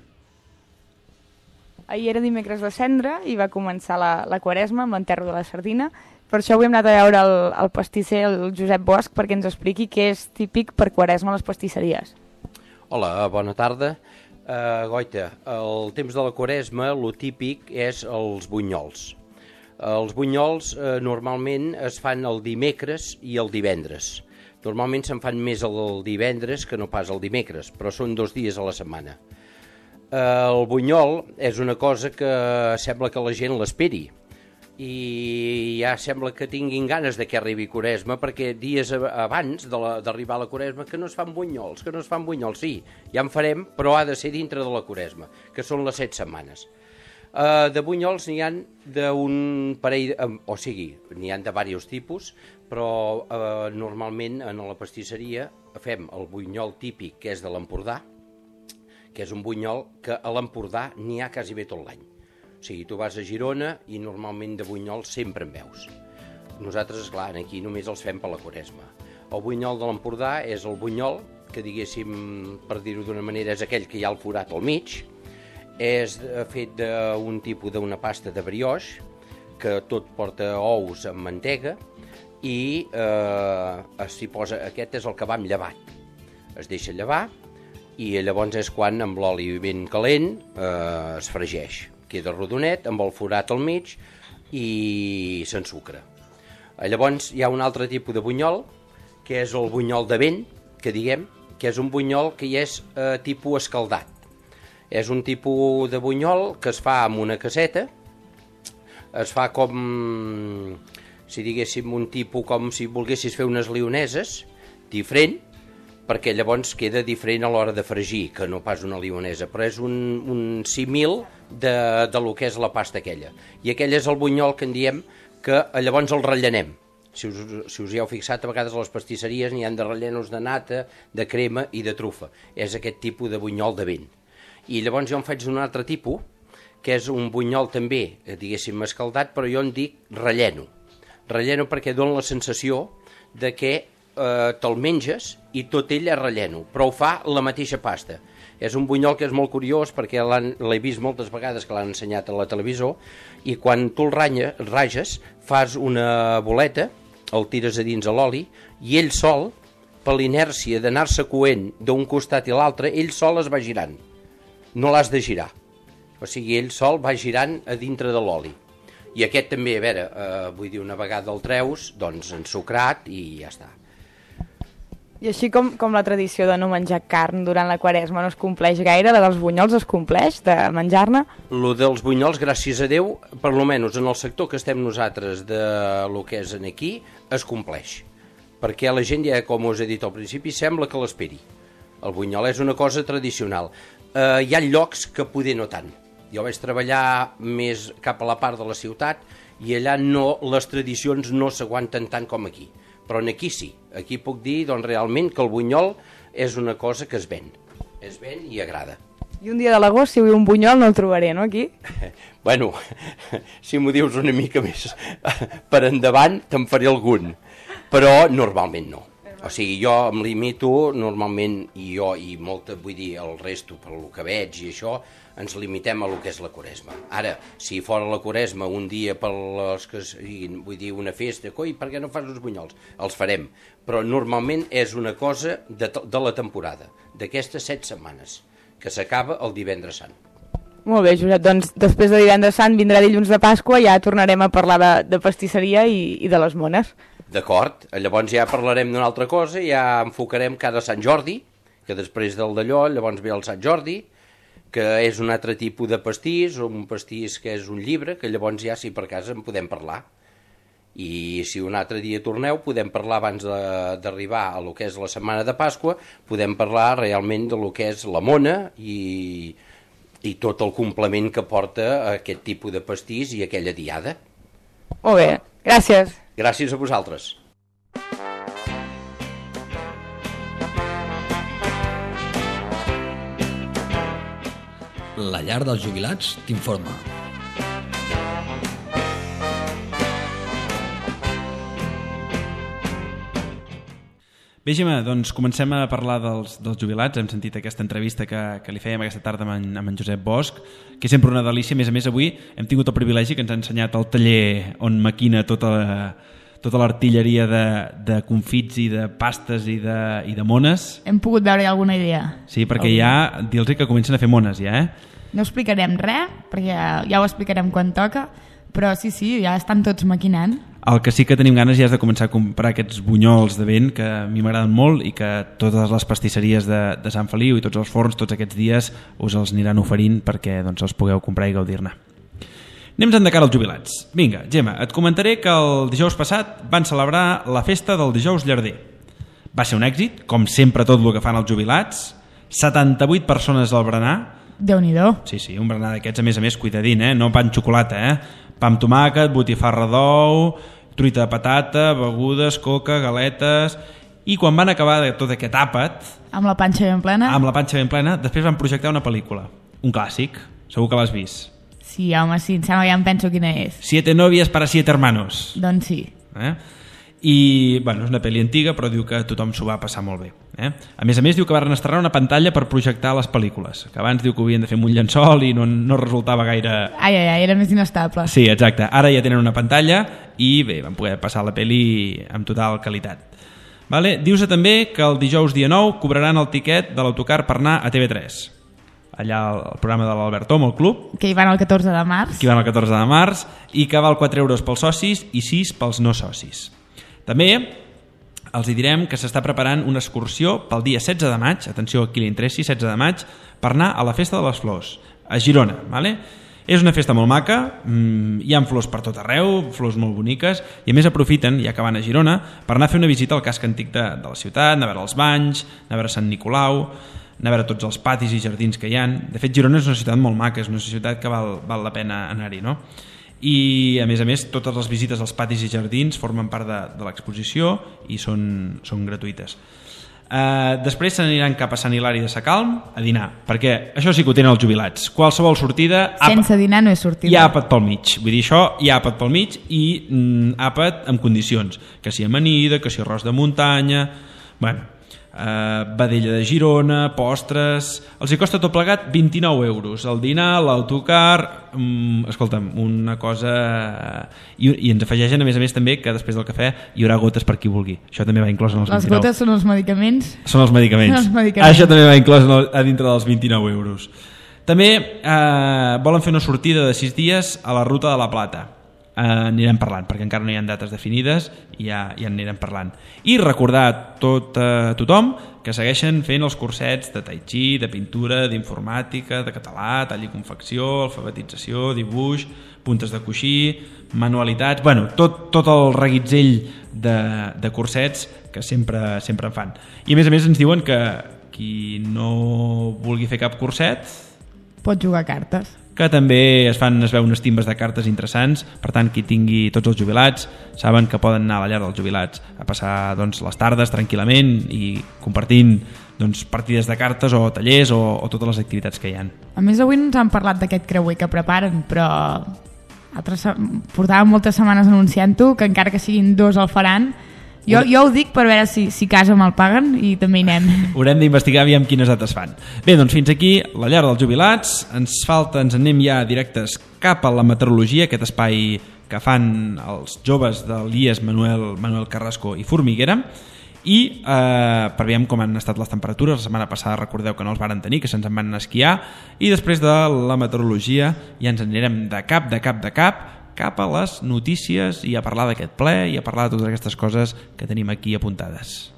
Ahir era dimecres de Cendra i va començar la Quaresma amb l'enterro de la sardina. Per això avui hem anat a veure el pastisser, el Josep Bosch, perquè ens expliqui què és típic per Quaresma a les pastisseries. Hola, bona tarda. Goita, el temps de la Quaresma, lo típic és els bunyols. Els bunyols normalment es fan el dimecres i el divendres. Normalment se'n fan més el divendres que no pas el dimecres, però són 2 dies a la setmana. El bunyol és una cosa que sembla que la gent l'esperi i ja sembla que tinguin ganes de que arribi Quaresma, perquè dies abans d'arribar a la Quaresma que no es fan bunyols, sí, ja en farem, però ha de ser dintre de la Quaresma, que són les 7 setmanes. De bunyols n'hi ha d'un parell, o sigui, n'hi ha de diversos tipus, però normalment en la pastisseria fem el bunyol típic, que és de l'Empordà, que és un bunyol que a l'Empordà n'hi ha quasi bé tot l'any. O sigui, tu vas a Girona i normalment de bunyols sempre en veus. Nosaltres, esclar, aquí només els fem per la Quaresma. El bunyol de l'Empordà és el bunyol, que diguéssim, per dir-ho d'una manera, és aquell que hi ha el forat al mig. És fet d'un tipus d'una pasta de brioix, que tot porta ous amb mantega, i s'hi posa, aquest és el que va amb llevat. Es deixa llevar, i llavors és quan amb l'oli ben calent es fregeix. Queda rodonet, amb el forat al mig, i s'ensucra. Llavors hi ha un altre tipus de bunyol, que és el bunyol de vent, que diguem, que és un bunyol que ja és tipus escaldat. És un tipus de bunyol que es fa amb una caseta, es fa com, si diguéssim, un tipus com si volguessis fer unes lioneses, diferent, perquè llavors queda diferent a l'hora de fregir, que no pas una lionesa, però és un símil de lo que és la pasta aquella. I aquell és el bunyol que en diem que llavors el rellenem. Si us hi heu fixat, a vegades a les pastisseries n'hi ha de rellenos de nata, de crema i de trufa. És aquest tipus de bunyol de vent. I llavors jo en faig d'un altre tipus, que és un bunyol també, diguéssim, escaldat, però jo en dic relleno. Relleno perquè dona la sensació de que te'l menges i tot ell és relleno, però ho fa la mateixa pasta. És un bunyol que és molt curiós perquè l'he vist moltes vegades que l'han ensenyat a la televisió, i quan tu el rages, fas una boleta, el tires a dins a l'oli, i ell sol, per l'inèrcia d'anar-se coent d'un costat i l'altre, ell sol es va girant. No l'has de girar. O sigui, ell sol va girant a dintre de l'oli. I aquest també, a veure, vull dir, una vegada el treus, doncs ensucrat i ja està. I així com la tradició de no menjar carn durant la Quaresma no es compleix gaire, la dels bunyols es compleix, de menjar-ne? Lo dels bunyols, gràcies a Déu, per lo menys en el sector que estem nosaltres de lo que és aquí, es compleix. Perquè la gent ja, com us he dit al principi, sembla que l'esperi. El bunyol és una cosa tradicional. Hi ha llocs que poder no tant. Jo vaig treballar més cap a la part de la ciutat i allà les tradicions no s'aguanten tant com aquí. Però aquí sí, aquí puc dir doncs, realment que el bunyol és una cosa que es ven i agrada. I un dia de l'agost, si vull un bunyol, no el trobaré, no, aquí? Bueno, si m'ho dius una mica més per endavant, te'n faré algun, però normalment no. O sigui, jo em limito normalment, i jo i molta, vull dir, el resto, per lo que veig i això, ens limitem a lo que és la Quaresma. Ara, si fora la Quaresma un dia per les que siguin, vull dir, una festa, coi, per què no fas uns bunyols? Els farem, però normalment és una cosa de la temporada, d'aquestes 7 setmanes, que s'acaba el divendres sant. Molt bé, Josep, doncs després de divendres sant vindrà dilluns de Pasqua, ja tornarem a parlar de pastisseria i de les mones. D'acord, llavors ja parlarem d'una altra cosa, ja enfocarem cada Sant Jordi, que després del d'allò, llavors ve el Sant Jordi, que és un altre tipus de pastís, un pastís que és un llibre, que llavors ja, si per casa, en podem parlar. I si un altre dia torneu, podem parlar abans d'arribar a lo que és la setmana de Pasqua, podem parlar realment de lo que és la mona i tot el complement que porta aquest tipus de pastís i aquella diada. Molt bé, gràcies. Gràcies a vosaltres. La llar dels jubilats t'informa. Bé, Gemma, doncs comencem a parlar dels jubilats. Hem sentit aquesta entrevista que li fèiem aquesta tarda amb en Josep Bosch, que és sempre una delícia. A més, avui hem tingut el privilegi que ens ha ensenyat el taller on maquina tota l'artilleria de confits i de pastes i de mones. Hem pogut veure alguna idea. Sí, perquè ja, dir-los que comencen a fer mones, ja, No explicarem res, perquè ja ho explicarem quan toca, però sí, ja estan tots maquinant. El que sí que tenim ganes ja és de començar a comprar aquests bunyols de vent, que a mi m'agraden molt i que totes les pastisseries de Sant Feliu i tots els forns tots aquests dies us els aniran oferint perquè doncs, els pugueu comprar i gaudir-ne. Anem de cara als jubilats. Vinga, Gemma, et comentaré que el dijous passat van celebrar la festa del dijous llarder. Va ser un èxit, com sempre tot el que fan els jubilats, 78 persones al berenar, Déu-n'hi-do. Sí, un berenar d'aquests, a més, cuidadín, no pa amb xocolata, pa amb tomàquet, botifarra d'ou, truita de patata, begudes, coca, galetes... I quan van acabar de tot aquest àpat... Amb la panxa ben plena? Després van projectar una pel·lícula, un clàssic, segur que l'has vist. Sí, home, sí, em sembla que ja em penso quina és. 7 novias para 7 hermanos. Doncs sí. I, bueno, és una pel·li antiga, però diu que tothom s'ho va passar molt bé. A més, diu que van estrenar una pantalla per projectar les pel·lícules, que abans diu que ho havien de fer amb un llençol i no resultava gaire... Ai, era més inestable. Sí, exacte. Ara ja tenen una pantalla i bé, van poder passar la pel·li amb total qualitat. Vale? Dius també que el dijous dia 9 cobraran el tiquet de l'autocar per anar a TV3. Allà al programa de l'Albert Tom, al club. Que hi van el 14 de març. I que val 4 euros pels socis i 6 pels no socis. També els direm que s'està preparant una excursió pel dia 16 de maig, atenció aquí l'interessi, 16 de maig, per anar a la Festa de les Flors, a Girona. Vale? És una festa molt maca, hi ha flors per tot arreu, flors molt boniques, i a més aprofiten, ja que van a Girona, per anar a fer una visita al casc antic de la ciutat, anar a veure els banys, anar a veure Sant Nicolau, anar a veure tots els patis i jardins que hi ha. De fet, Girona és una ciutat molt maca, és una ciutat que val la pena anar-hi, no? I a més, totes les visites als patis i jardins formen part de l'exposició i són gratuïtes. Després se n'aniran cap a Sant Hilari de Sacalm a dinar, perquè això sí que ho tenen els jubilats, qualsevol sortida sense dinar no és sortida, hi ha àpat pel mig, vull dir, això hi ha àpat pel mig i àpat amb condicions, que si amanida, que si arròs de muntanya, bueno, vedella de Girona, postres, els hi costa tot plegat 29 euros, el dinar, l'autocar, escolta'm, una cosa... I ens afegeixen a més també que després del cafè hi haurà gotes per qui vulgui, això també va inclòs en els 29. Les gotes són els medicaments? Són els medicaments. Això també va inclòs a dintre dels 29 euros. També volen fer una sortida de 6 dies a la Ruta de la Plata. Anirem parlant, perquè encara no hi ha dates definides i ja en anirem parlant. I recordar a tothom que segueixen fent els cursets de tai chi, de pintura, d'informàtica, de català, tall i confecció, alfabetització, dibuix, puntes de coixí, manualitats, bueno, tot el reguitzell de cursets que sempre en fan. I a més ens diuen que qui no vulgui fer cap curset pot jugar a cartes, que també es veu unes timbes de cartes interessants, per tant qui tingui tots els jubilats saben que poden anar a la llar dels jubilats a passar les tardes tranquil·lament i compartint partides de cartes o tallers o totes les activitats que hi ha. A més avui ens han parlat d'aquest creuer que preparen, però portàvem moltes setmanes anunciant-ho que encara que siguin 2 el faran. Jo ho dic per veure si casa me'l paguen i també hi anem. Haurem d'investigar aviam quines dates fan. Bé, doncs fins aquí la llar dels jubilats. Ens anem ja directes cap a la meteorologia, aquest espai que fan els joves de l'IES Manuel Carrasco i Formiguera, i per veure com han estat les temperatures. La setmana passada recordeu que no els varen tenir, que se'ns en van anar a esquiar, i després de la meteorologia ja ens anirem de cap a les notícies i a parlar d'aquest ple i a parlar de totes aquestes coses que tenim aquí apuntades.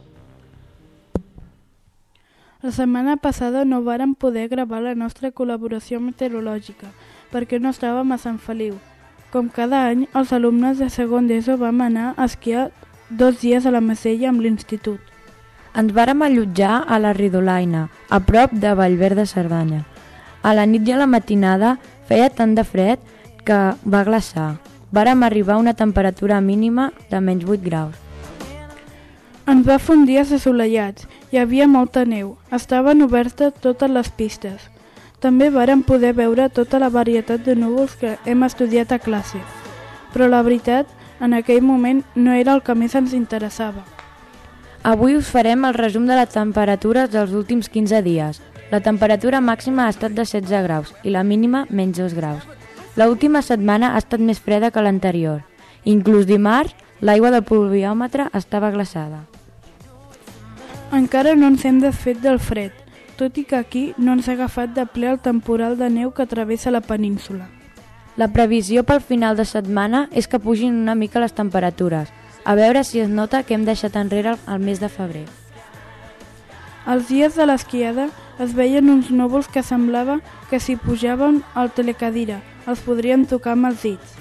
La setmana passada no vàrem poder gravar la nostra col·laboració meteorològica perquè no estàvem a Sant Feliu. Com cada any, els alumnes de segon d'ESO vam anar a esquiar 2 dies a la Masella amb l'institut. Ens vàrem allotjar a la Ridolaina, a prop de Vallver de Cerdanya. A la nit i a la matinada feia tant de fred que va glaçar. Vàrem arribar a una temperatura mínima de menys 8 graus. Ens va fer dies assolellats, hi havia molta neu, estaven obertes totes les pistes. També vàrem poder veure tota la varietat de núvols que hem estudiat a classe. Però la veritat, en aquell moment no era el que més ens interessava. Avui us farem el resum de les temperatures dels últims 15 dies. La temperatura màxima ha estat de 16 graus i la mínima menys 2 graus. L'última setmana ha estat més freda que l'anterior. Inclús dimarts, l'aigua del pluviòmetre estava glaçada. Encara no ens hem desfet del fred, tot i que aquí no ens ha agafat de ple el temporal de neu que travessa la península. La previsió pel final de setmana és que pugin una mica les temperatures, a veure si es nota que hem deixat enrere el mes de febrer. Els dies de l'esquiada es veien uns núvols que semblava que si pujaven al telecadira els podrien tocar amb els dits.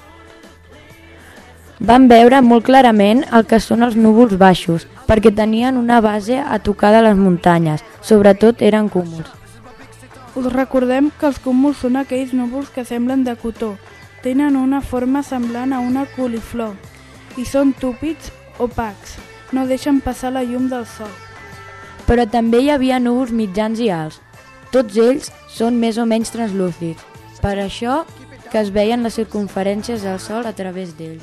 Vam veure molt clarament el que són els núvols baixos, perquè tenien una base a tocar de les muntanyes, sobretot eren cúmuls. Us recordem que els cúmuls són aquells núvols que semblen de cotó. Tenen una forma semblant a una coliflor i són túpids opacs. No deixen passar la llum del sol. Però també hi havia núvols mitjans i alts. Tots ells són més o menys translúcids. Per això que es veien les circumferències del sol a través d'ells.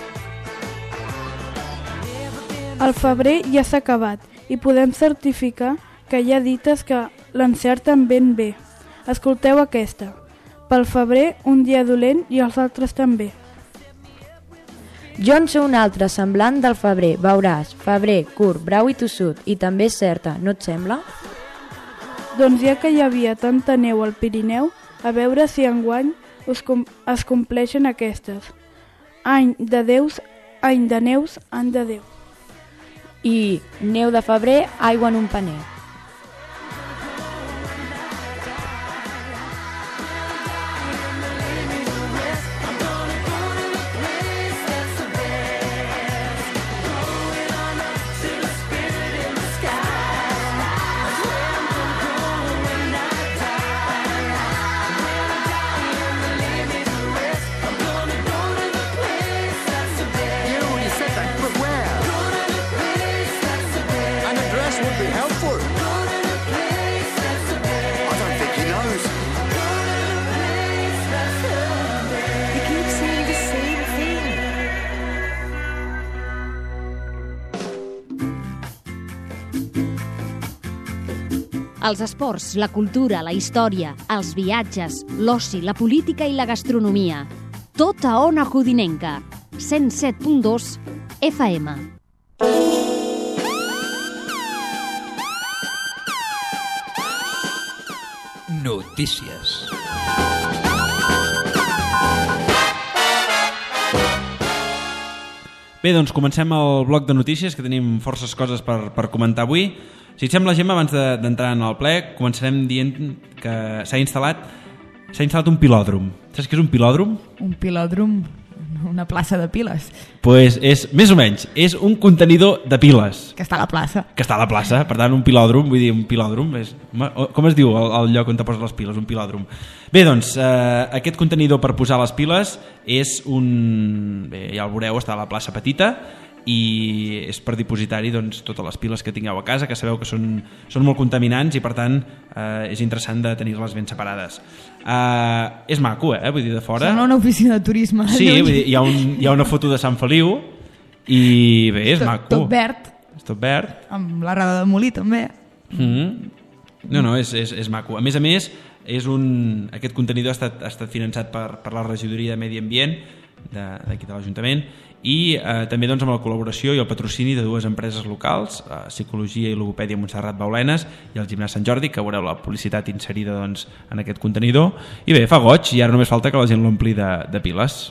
El febrer ja s'ha acabat i podem certificar que hi ha dites que l'encerten ben bé. Escolteu aquesta. Pel febrer, un dia dolent i els altres també. Jo en sé un altre semblant del febrer, veuràs, febrer, curt, brau i tossut, i també és certa, no et sembla? Doncs ja que hi havia tanta neu al Pirineu, a veure si enguany es compleixen aquestes. Any de Déus, any de neus, any de Déu. I neu de febrer, aigua en un paner. Els esports, la cultura, la història, els viatges, l'oci, la política i la gastronomia. Tot a Ona Codinenca. 107.2 FM. Notícies. Bé, doncs comencem el bloc de notícies, que tenim forces coses per comentar avui. Si et sembla, Gemma, abans d'entrar en el ple, començarem dient que s'ha instal·lat un pilòdrom. Saps què és un pilòdrom? Un pilòdrom, una plaça de piles. Pues és, més o menys, és un contenidor de piles. Que està a la plaça. Que està a la plaça, per tant, un pilòdrom, vull dir, un pilòdrom, és, com es diu el lloc on te poses les piles? Un pilòdrom. Bé, doncs, aquest contenidor per posar les piles és un... Bé, ja el veureu, està a la plaça Petita, i és per dipositar-hi doncs, totes les piles que tingueu a casa, que sabeu que són molt contaminants i per tant és interessant de tenir-les ben separades. És maco, vull dir, de fora. Sembla una oficina de turisme. Sí, vull dir, hi ha una foto de Sant Feliu i bé, és maco. Tot verd. És tot verd. Amb la rada de molí també. No, és maco. A més, aquest contenidor ha estat finançat per la regidoria de Medi Ambient d'aquí de l'Ajuntament i també doncs, amb la col·laboració i el patrocini de dues empreses locals, Psicologia i Logopèdia Montserrat Baulenes i el Gimnàs Sant Jordi, que veureu la publicitat inserida doncs, en aquest contenidor. I bé, fa goig i ara només falta que la gent l'ompli de piles.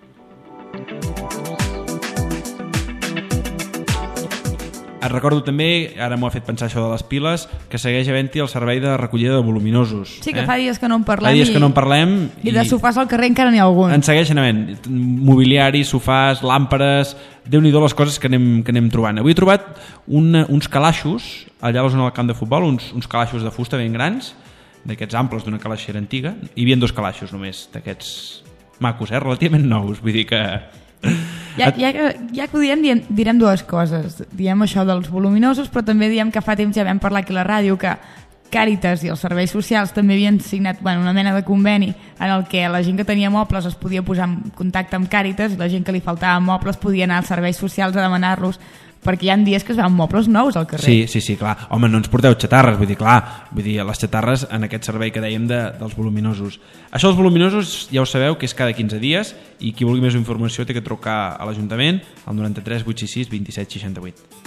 Et recordo també, ara m'ho ha fet pensar això de les piles, que segueix havent-hi el servei de recollida de voluminosos. Sí, que fa dies que no en parlem. Fa dies que no en parlem. I de sofàs al carrer encara n'hi ha algun. En segueixen havent. Mobiliari, sofàs, làmperes... Déu-n'hi-do les coses que anem trobant. Avui he trobat uns calaixos, allà a la zona del camp de futbol, uns calaixos de fusta ben grans, d'aquests amples d'una calaixera antiga. Hi havia 2 calaixos només, d'aquests macos, relativament nous. Vull dir que... Ja que ho diem 2 coses. Diem això dels voluminosos, però també diem que fa temps ja vam parlar aquí a la ràdio que Càritas i els serveis socials també havien signat una mena de conveni en el que la gent que tenia mobles es podia posar en contacte amb Càritas i la gent que li faltava mobles podia anar als serveis socials a demanar-los, perquè hi ha dies que es veuen mobles nous al carrer. Sí, clar. Home, no ens porteu xatarres, vull dir, les xatarres en aquest servei que dèiem dels voluminosos. Això dels voluminosos ja ho sabeu que és cada 15 dies i qui vulgui més informació té que trucar a l'Ajuntament al 93 866 27 68.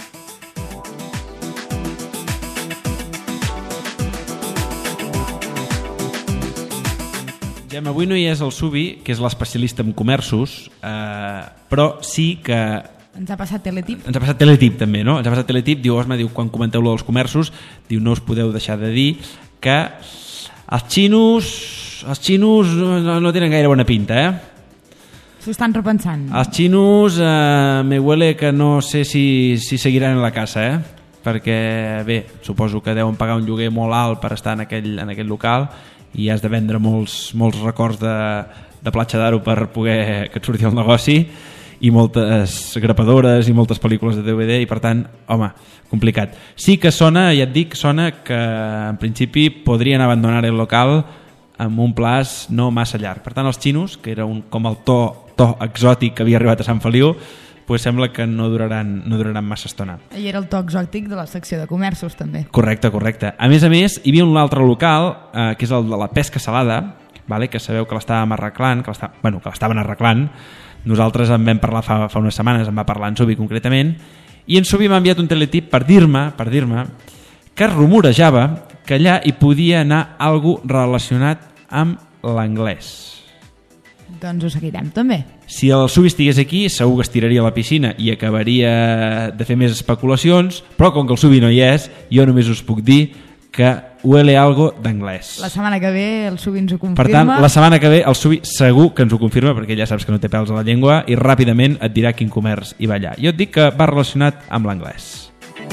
Avui no hi és el Subi, que és l'especialista en comerços, però sí que... Ens ha passat Teletip. Ens ha passat Teletip també, no? Ens ha passat Teletip, diu, quan comenteu lo dels comerços, diu, no us podeu deixar de dir que els xinos no tenen gaire bona pinta, S'ho estan repensant. Els xinos me huele que no sé si seguiran en la casa, perquè bé, suposo que deuen pagar un lloguer molt alt per estar en aquell local i has de vendre molts records de Platja d'Aro per poder que et surti el negoci, i moltes grapadores i moltes pel·lícules de DVD, i per tant, home, complicat. Sí que sona, ja et dic, sona que en principi podrien abandonar el local amb un plaç no massa llarg. Per tant, els xinos, que era com el to exòtic que havia arribat a Sant Feliu, pues sembla que no duraran massa estona. I era el to exòtic de la secció de comerços, també. Correcte. A més, hi havia un altre local, que és el de la pesca salada, vale? Que sabeu que l'estàvem arreglant, que l'estaven arreglant. Nosaltres en vam parlar fa unes setmanes, en va parlar en Subi concretament, i en Subi m'ha enviat un teletip per dir-me que es rumorejava que allà hi podia anar algú relacionat amb l'anglès. Doncs ho seguirem també. Si el Subi estigués aquí, segur que es tiraria a la piscina i acabaria de fer més especulacions, però com que el Subi no hi és, jo només us puc dir que huele algo d'anglès. La setmana que ve el Subi ens ho confirma. Per tant, la setmana que ve el Subi segur que ens ho confirma, perquè ja saps que no té pèls a la llengua, i ràpidament et dirà quin comerç hi va allà. Jo et dic que va relacionat amb l'anglès.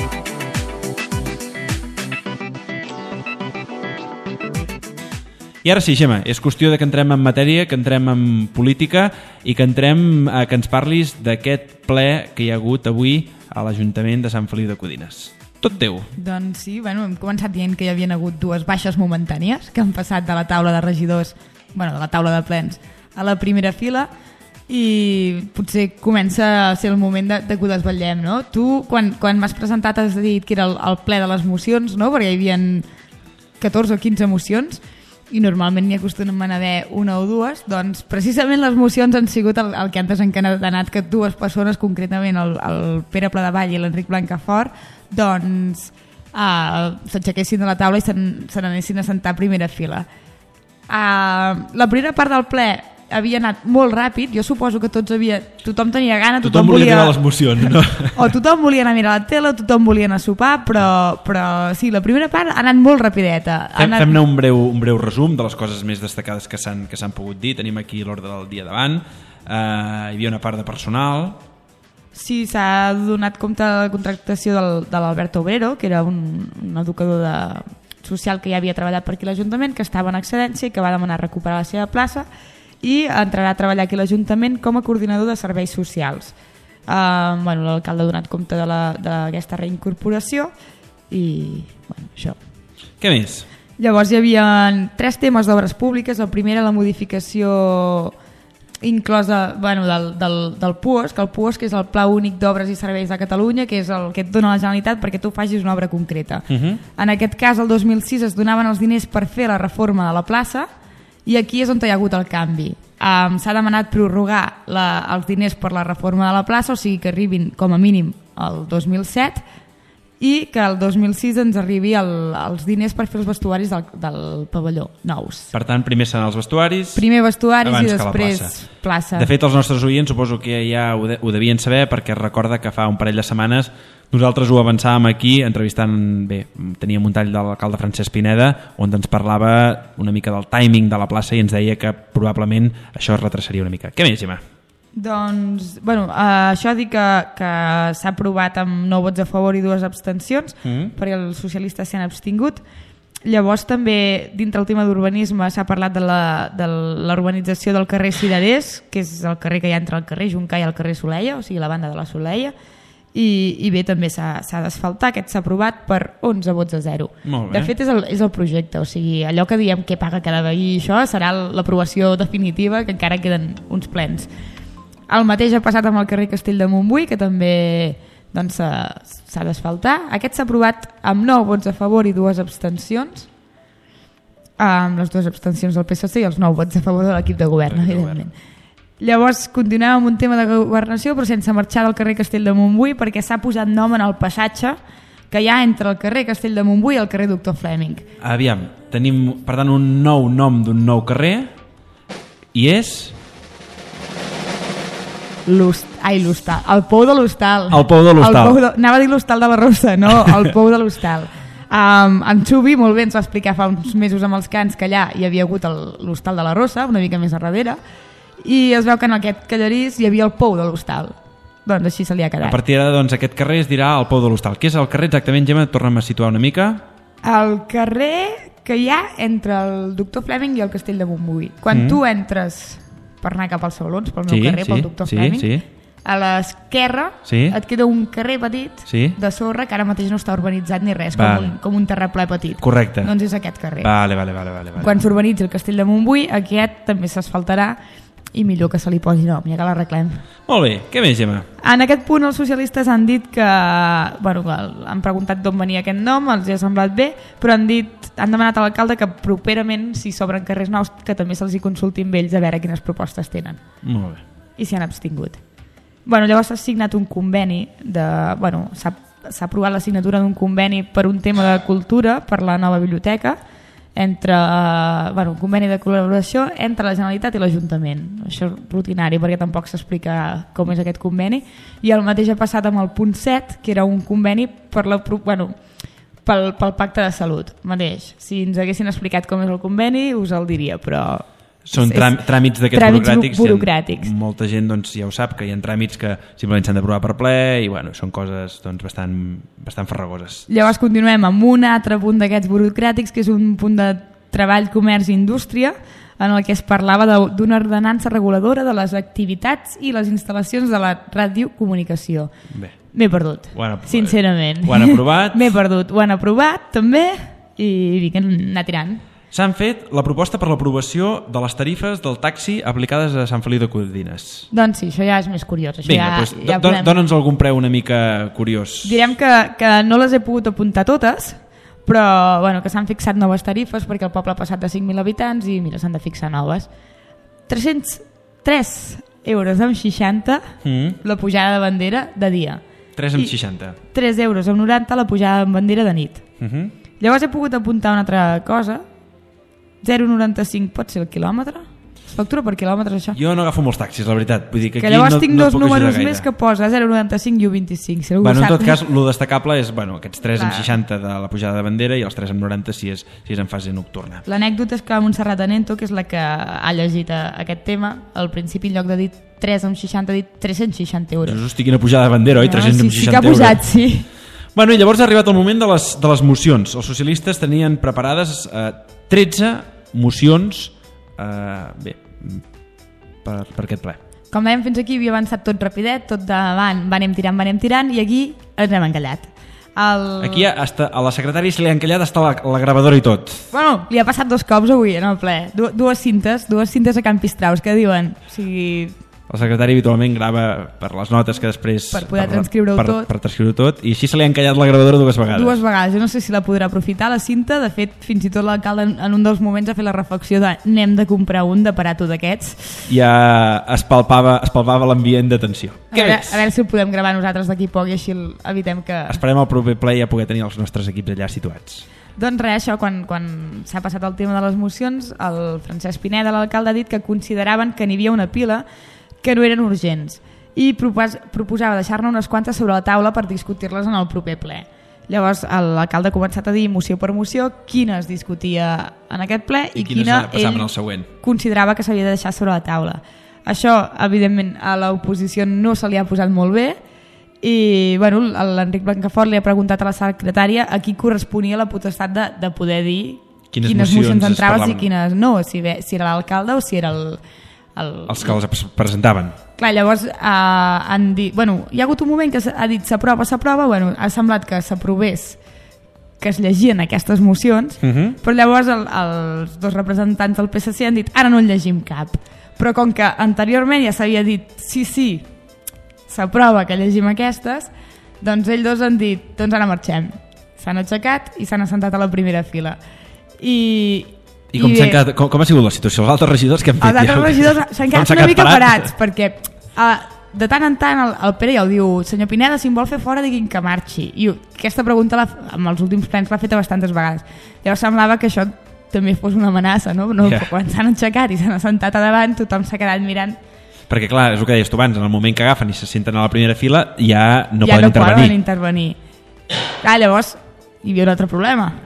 I ara sí, Gemma, és qüestió de que entrem en matèria, que entrem en política i que entrem que ens parlis d'aquest ple que hi ha hagut avui a l'Ajuntament de Sant Feliu de Codines. Tot teu. Doncs sí, hem començat dient que hi havien hagut dues baixes momentànies que han passat de la taula de regidors, de la taula de plens, a la primera fila, i potser comença a ser el moment de que ho desvetllem, no? Tu, quan m'has presentat, has dit que era el ple de les mocions, no? Perquè hi havia 14 o 15 mocions, i normalment n'hi acostumen a haver una o dues, doncs precisament les mocions han sigut el que han desencadenat que dues persones, concretament el Pere Pladevall i l'Enric Blancafort, doncs s'aixequessin de la taula i se n'anessin a sentar a primera fila. La primera part del ple havia anat molt ràpid, jo suposo que tothom tenia gana, tothom volia anar a les mocions, no? O tothom volia anar a mirar la tele, o tothom volia anar a sopar, però sí, la primera part ha anat molt rapideta. Fem-ne un breu resum de les coses més destacades que s'han pogut dir. Tenim aquí l'ordre del dia davant. Hi havia una part de personal. Sí, s'ha donat compte de la contractació de l'Alberto Obrero, que era un educador social que ja havia treballat per aquí a l'Ajuntament, que estava en excedència i que va demanar recuperar la seva plaça, i entrarà a treballar aquí a l'Ajuntament com a coordinador de serveis socials. L'alcalde ha donat compte d'aquesta reincorporació i això. Què més? Llavors hi havia 3 temes d'obres públiques. El primer era la modificació inclosa del PUOS, que el PUOS, que és el Pla Únic d'Obres i Serveis de Catalunya, que és el que et dona la Generalitat perquè tu facis una obra concreta. En aquest cas, el 2006 es donaven els diners per fer la reforma de la plaça, i aquí és on hi ha hagut el canvi. S'ha demanat prorrogar els diners per la reforma de la plaça, o sigui que arribin com a mínim el 2007, i que el 2006 ens arribi els diners per fer els vestuaris del pavelló nous. Per tant, primer seran els vestuaris, primer vestuaris i després plaça. De fet, els nostres oients suposo que ja ho devien saber, perquè recorda que fa un parell de setmanes nosaltres ho avançàvem aquí entrevistant, teníem un tall de l'alcalde Francesc Pineda on ens parlava una mica del timing de la plaça i ens deia que probablement això es retrasaria una mica. Què més, Gemma? Doncs, això dic que s'ha aprovat amb 9 vots a favor i 2 abstencions, perquè els socialistes s'han abstingut. Llavors també, dintre el tema d'urbanisme, s'ha parlat de l'urbanització del carrer Cirerers, que és el carrer que hi ha entre el carrer Juncà i el carrer Soleia, o sigui la banda de la Soleia, i bé, també s'ha d'asfaltar. Aquest s'ha aprovat per 11 vots a 0. De fet, és el projecte, o sigui, allò que diem que paga cada veí, això serà l'aprovació definitiva, que encara queden uns plens. El mateix ha passat amb el carrer Castell de Montbui, que també s'ha d'asfaltar. Aquest s'ha aprovat amb 9 vots a favor i 2 abstencions, amb les 2 abstencions del PSC i els 9 vots a favor de l'equip de govern, evidentment. Llavors continuem amb un tema de governació, però sense marxar del carrer Castell de Montbui, perquè s'ha posat nom en el passatge que hi ha entre el carrer Castell de Montbui i el carrer Doctor Fleming. Aviam, tenim per tant un nou nom d'un nou carrer i és... l'Hostal, el Pou de l'Hostal. El Pou de l'Hostal. Anava a dir l'Hostal de la Rosa, no, el Pou de l'Hostal. En Xubi molt bé ens va explicar fa uns mesos amb els cants que allà hi havia hagut l'Hostal de la Rosa, una mica més a darrere, i es veu que en aquest Callarís hi havia el Pou de l'Hostal. doncs així se li ha A quedat. partir d'ara, doncs, aquest carrer es dirà el Pou de l'Hostal. Què és el carrer exactament, Gemma? Torna'm a situar una mica. El carrer que hi ha entre el Doctor Fleming i el Castell de Montbui. Quan tu entres per anar cap als Sabalons, pel meu carrer, pel Doctor Fleming, a l'esquerra et queda un carrer petit de sorra que ara mateix no està urbanitzat ni res, com un terraplè petit. Correcte. Doncs és aquest carrer. Vale. Quan s'urbanitzi el Castell de Montbui, aquest també s'asfaltarà i millor que se li posi nom, ja que l'arreglem. Molt bé, què més, Gemma? En aquest punt els socialistes han dit que, bueno, han preguntat d'on venia aquest nom, els ha semblat bé, però han demanat a l'alcalde que properament, si s'obren carrers nous, que també se'ls hi consulti amb ells a veure quines propostes tenen. Molt bé. I s'hi han abstingut. Bueno, llavors s'ha signat un conveni s'ha aprovat la signatura d'un conveni per un tema de cultura per la nova biblioteca un conveni de col·laboració entre la Generalitat i l'Ajuntament. Això és rutinari perquè tampoc s'explica com és aquest conveni, i el mateix ha passat amb el punt 7, que era un conveni pel Pacte de Salut mateix. Si ens haguessin explicat com és el conveni us el diria, però són tràmits d'aquests burocràtics. Molta gent ja ho sap, que hi ha tràmits que simplement s'han d'aprovar per ple i són coses bastant farragoses. Llavors continuem amb un altre punt d'aquests burocràtics, que és un punt de treball, comerç i indústria, en el que es parlava d'una ordenança reguladora de les activitats i les instal·lacions de la radiocomunicació. M'he perdut, sincerament. Ho han aprovat? M'he perdut, ho han aprovat també i vinga, anar tirant. S'han fet la proposta per l'aprovació de les tarifes del taxi aplicades a Sant Feliu de Codines. Doncs sí, això ja és més curiós. Vinga, dona'ns algun preu una mica curiós. Direm que no les he pogut apuntar totes, però que s'han fixat noves tarifes perquè el poble ha passat de 5.000 habitants i mira, s'han de fixar noves. 303 euros amb 60 la pujada de bandera de dia. 3,60. 3 euros amb 90 la pujada de bandera de nit. Llavors he pogut apuntar una altra cosa. 0,95 pot ser el quilòmetre? Factura per quilòmetres, això? Jo no agafo molts taxis, la veritat. Vull dir que aquí llavors no, tinc no dos números més que posa 0,95 i 1,25. Si en tot cas, el destacable és aquests 3,60 de la pujada de bandera i els 3,90 si és en fase nocturna. L'anècdota és que Montserrat Anento, que és la que ha llegit aquest tema, al principi en lloc de dir 3,60 ha dit 360 euros. Hosti, quina pujada de bandera, oi? 360 sí que ha pujat, euros. sí. Bueno, i llavors ha arribat el moment de les mocions. Els socialistes tenien preparades 13 mocions per aquest ple. Com dèiem, fins aquí havia avançat tot rapidet, tot davant, anem tirant, i aquí ens hem encallat. Aquí a la secretària se li ha encallat hasta la gravadora i tot. Bueno, li ha passat 2 cops avui en el ple. Dues cintes a Can Pistraus que diuen... O sigui... El secretari habitualment grava per les notes que després... Per poder transcriure-ho tot. Per transcriure-ho tot, i així se li ha encallat la gravadora 2 vegades. 2 vegades, jo no sé si la podrà aprofitar la cinta. De fet, fins i tot l'alcalde en un dels moments ha fet la reflexió de n'hem de comprar un d'aparato d'aquests. Ja es palpava l'ambient de tensió. A veure si ho podem gravar nosaltres d'aquí poc i així evitem que... Esperem el proper ple ja poder tenir els nostres equips allà situats. Doncs res, això, quan s'ha passat el tema de les mocions, el Francesc Pineda, l'alcalde, ha dit que consideraven que n'hi havia una pila que no eren urgents i proposava deixar-ne unes quantes sobre la taula per discutir-les en el proper ple. Llavors l'alcalde ha començat a dir moció per moció quina es discutia en aquest ple i quina ell considerava que s'havia de deixar sobre la taula. Això, evidentment, a l'oposició no se li ha posat molt bé i l'Enric Blancafort li ha preguntat a la secretària a qui corresponia la potestat de poder dir quines mocions entraves i quines no, si era l'alcalde o si era els que les presentaven. Clar, llavors han dit... hi ha hagut un moment que ha dit s'aprova, ha semblat que s'aprovés que es llegien aquestes mocions, però llavors els 2 representants del PSC han dit ara no en llegim cap. Però com que anteriorment ja s'havia dit sí, s'aprova que llegim aquestes, doncs ells 2 han dit doncs ara marxem. S'han aixecat i s'han assentat a la primera fila. I com ha sigut la situació? Els altres regidors que han fet? Els altres regidors s'han quedat una mica parats perquè de tant en tant el Pere ja ho diu, senyor Pineda, si em vol fer fora diguin que marxi, i aquesta pregunta amb els últims plens l'ha feta bastantes vegades. Llavors semblava que això també fos una amenaça, no? Quan s'han aixecat i s'han assentat a davant tothom s'ha quedat mirant, perquè clar, és el que deies tu abans, en el moment que agafen i se senten a la primera fila ja no poden intervenir. Clar, llavors hi havia un altre problema.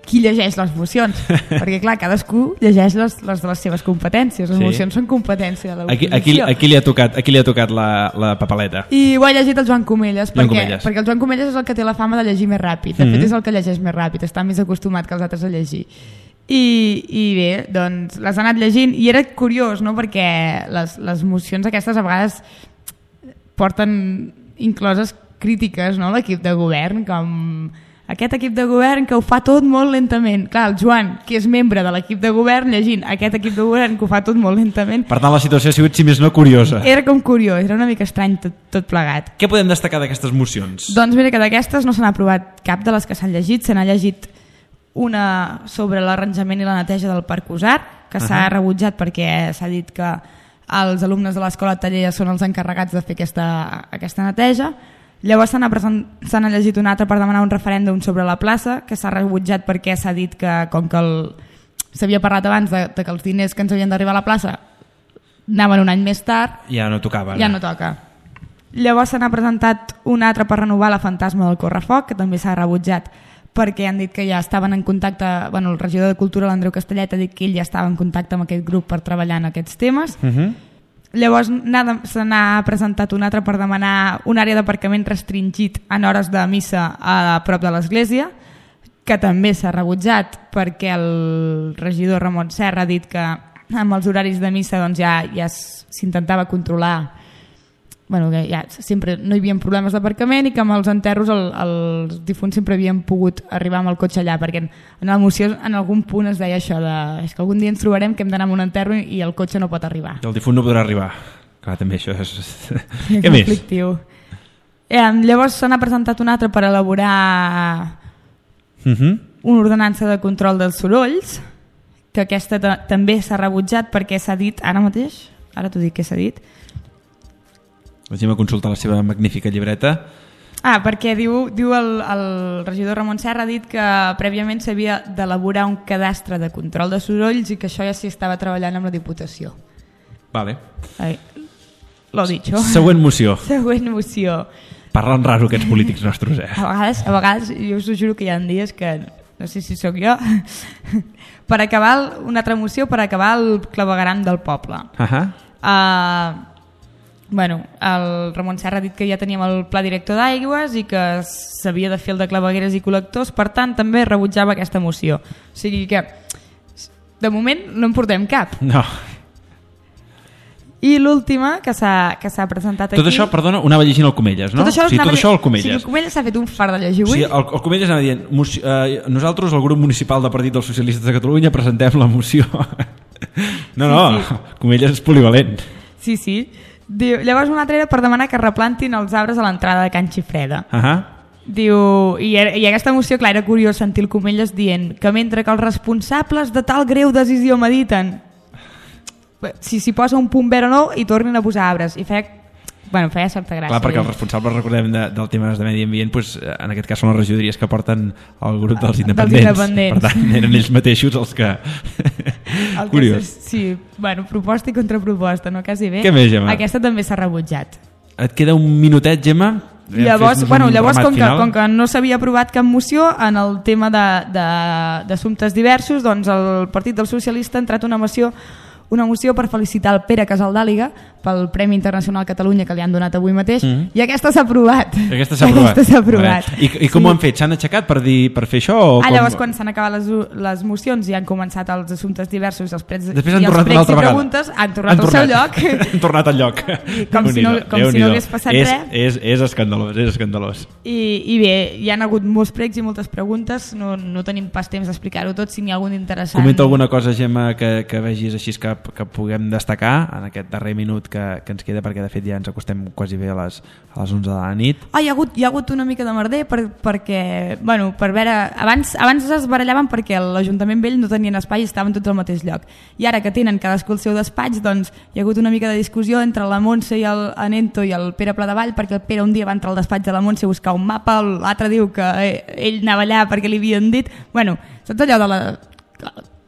qui llegeix les mocions, perquè clar, cadascú llegeix les de les seves competències, les mocions són competència de l'oposició. Aquí li ha tocat la papeleta. I ho ha llegit el Joan Comelles, perquè el Joan Comelles és el que té la fama de llegir més ràpid, de fet és el que llegeix més ràpid, està més acostumat que els altres a llegir. I bé, doncs les ha anat llegint i era curiós, no? Perquè les mocions aquestes a vegades porten incloses crítiques, no? L'equip de govern, com aquest equip de govern que ho fa tot molt lentament. Clar, el Joan, que és membre de l'equip de govern, llegint aquest equip de govern que ho fa tot molt lentament. Per tant, la situació ha sigut, si més no, curiosa. Era com curiós, era una mica estrany tot plegat. Què podem destacar d'aquestes mocions? Doncs mira que d'aquestes no se n'ha aprovat cap de les que s'han llegit, se n'ha llegit una sobre l'arranjament i la neteja del Parc Usar, que s'ha rebutjat perquè s'ha dit que els alumnes de l'escola Tallella són els encarregats de fer aquesta neteja. Llavors se n'ha llegit una altra per demanar un referèndum sobre la plaça, que s'ha rebutjat perquè s'ha dit que com que s'havia parlat abans de que els diners que ens havien d'arribar a la plaça anaven un any més tard, ja no tocava. Ja no toca. Llavors se n'ha presentat una altra per renovar la Fantasma del Correfoc, que també s'ha rebutjat perquè han dit que ja estaven en contacte, bueno, el regidor de Cultura, l'Andreu Castellet, ha dit que ell ja estava en contacte amb aquest grup per treballar en aquests temes. Llavors se n'ha presentat una altra per demanar una àrea d'aparcament restringit en hores de missa a prop de l'església, que també s'ha rebutjat perquè el regidor Ramon Serra ha dit que amb els horaris de missa doncs ja s'intentava controlar, bueno, que ja sempre no hi havia problemes d'aparcament i que amb els enterros els difunts sempre havien pogut arribar amb el cotxe allà, perquè en la moció en algun punt es deia això de és que algun dia ens trobarem que hem d'anar a un enterro i el cotxe no pot arribar. I el difunt no podrà arribar. Clar, també això és... Què més? Conflictiu. Llavors se n'ha presentat una altra per elaborar una ordenança de control dels sorolls, que aquesta també s'ha rebutjat perquè s'ha dit ara mateix, ara t'ho dic què s'ha dit. Vagim a consultar la seva magnífica llibreta. Perquè diu el regidor Ramon Serra ha dit que prèviament s'havia d'elaborar un cadastre de control de sorolls i que això ja s'hi estava treballant amb la Diputació. Vale. L'ho dicho. Següent moció. Següent moció. Parlen raro aquests polítics nostres, A vegades jo us ho juro que hi ha dies que no sé si sóc jo. Per acabar, una altra moció per acabar el clavegueram del poble. Bueno, el Ramon Serra ha dit que ja teníem el pla director d'aigües i que s'havia de fer el de clavegueres i col·lectors, per tant també rebutjava aquesta moció. O sigui que de moment no en portem cap. No. I l'última que s'ha presentat aquí... Tot això, perdona, ho anava llegint el Comelles, no? Tot això el Comelles. Sí, el Comelles s'ha fet un fart de llegir avui. Sí, el Comelles anava dient nosaltres, el grup municipal del Partit dels Socialistes de Catalunya, presentem la moció. No, Comelles és polivalent. Sí. Llavors una altra era per demanar que replantin els arbres a l'entrada de Can Xifreda. Diu, i aquesta moció, clar, era curiós sentir el Comelles dient que mentre que els responsables de tal greu decisió mediten si s'hi posa un punt verd o no i tornin a posar arbres, i feia certa gràcia. Clar, perquè els responsables, recordem, del tema de medi ambient, doncs, en aquest cas són les regidories que porten el grup dels independents. Per tant, eren ells mateixos els que... Curiós. Sí, proposta i contraproposta, no? Quasi bé. Què més, Gemma? Aquesta també s'ha rebutjat. Et queda un minutet, Gemma? Llavors com que no s'havia aprovat cap moció en el tema d'assumptes diversos, doncs el Partit dels Socialistes ha entrat una moció per felicitar el Pere Casaldàliga pel Premi Internacional Catalunya que li han donat avui mateix, i aquesta s'ha aprovat. Aquesta s'ha aprovat. I com ho han fet? S'han aixecat per fer això? Llavors quan s'han acabat les mocions i han començat els assumptes diversos i els pregs i preguntes, han tornat al seu lloc. Han tornat al lloc. Com si no hagués passat res. És escandalós. I bé, hi ha hagut molts pregs i moltes preguntes, no tenim pas temps d'explicar-ho tot, si n'hi ha algun interessant. Comenta alguna cosa, Gemma, que vegis així que puguem destacar en aquest darrer minut que ens queda, perquè de fet ja ens acostem quasi bé a les 11 de la nit. Hi ha hagut una mica de merder perquè, per veure, abans es barallaven perquè l'Ajuntament Vell no tenien espai i estaven tots al mateix lloc, i ara que tenen cadascú el seu despatx, doncs hi ha hagut una mica de discussió entre la Montse i el Anento i el Pere Pladevall, perquè el Pere un dia va entrar al despatx de la Montse a buscar un mapa, l'altre diu que ell anava allà perquè li havien dit, saps allò de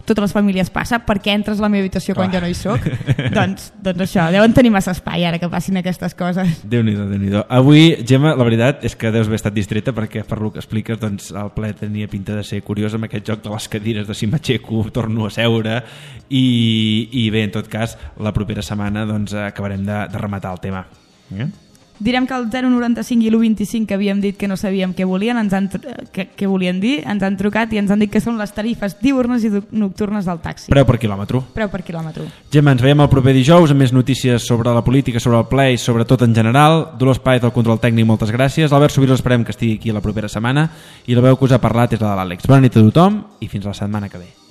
totes les famílies passa, perquè entres a la meva habitació quan jo no hi soc. doncs això, deuen tenir massa espai ara que passin aquestes coses. Déu-n'hi-do, Déu-n'hi-do. Avui, Gemma, la veritat és que deus haver estat distreta perquè per lo que expliques doncs, el ple tenia pinta de ser curiós amb aquest joc de les cadires, de si m'aixeco, torno a seure i bé, en tot cas, la propera setmana doncs, acabarem de rematar el tema. Direm que el 095 i l'125 que havíem dit que no sabíem què volien, què volien dir, ens han trucat i ens han dit que són les tarifes diürnes i nocturnes del taxi. Preu per quilòmetre. Preu per quilòmetre. Gemma, ens veiem el proper dijous amb més notícies sobre la política, sobre el ple i sobretot en general. Dolors Páez del control tècnic, moltes gràcies. Albert Subirós, esperem que estigui aquí la propera setmana i la veu que us ha parlat és la de l'Àlex. Bona nit a tothom i fins la setmana que ve.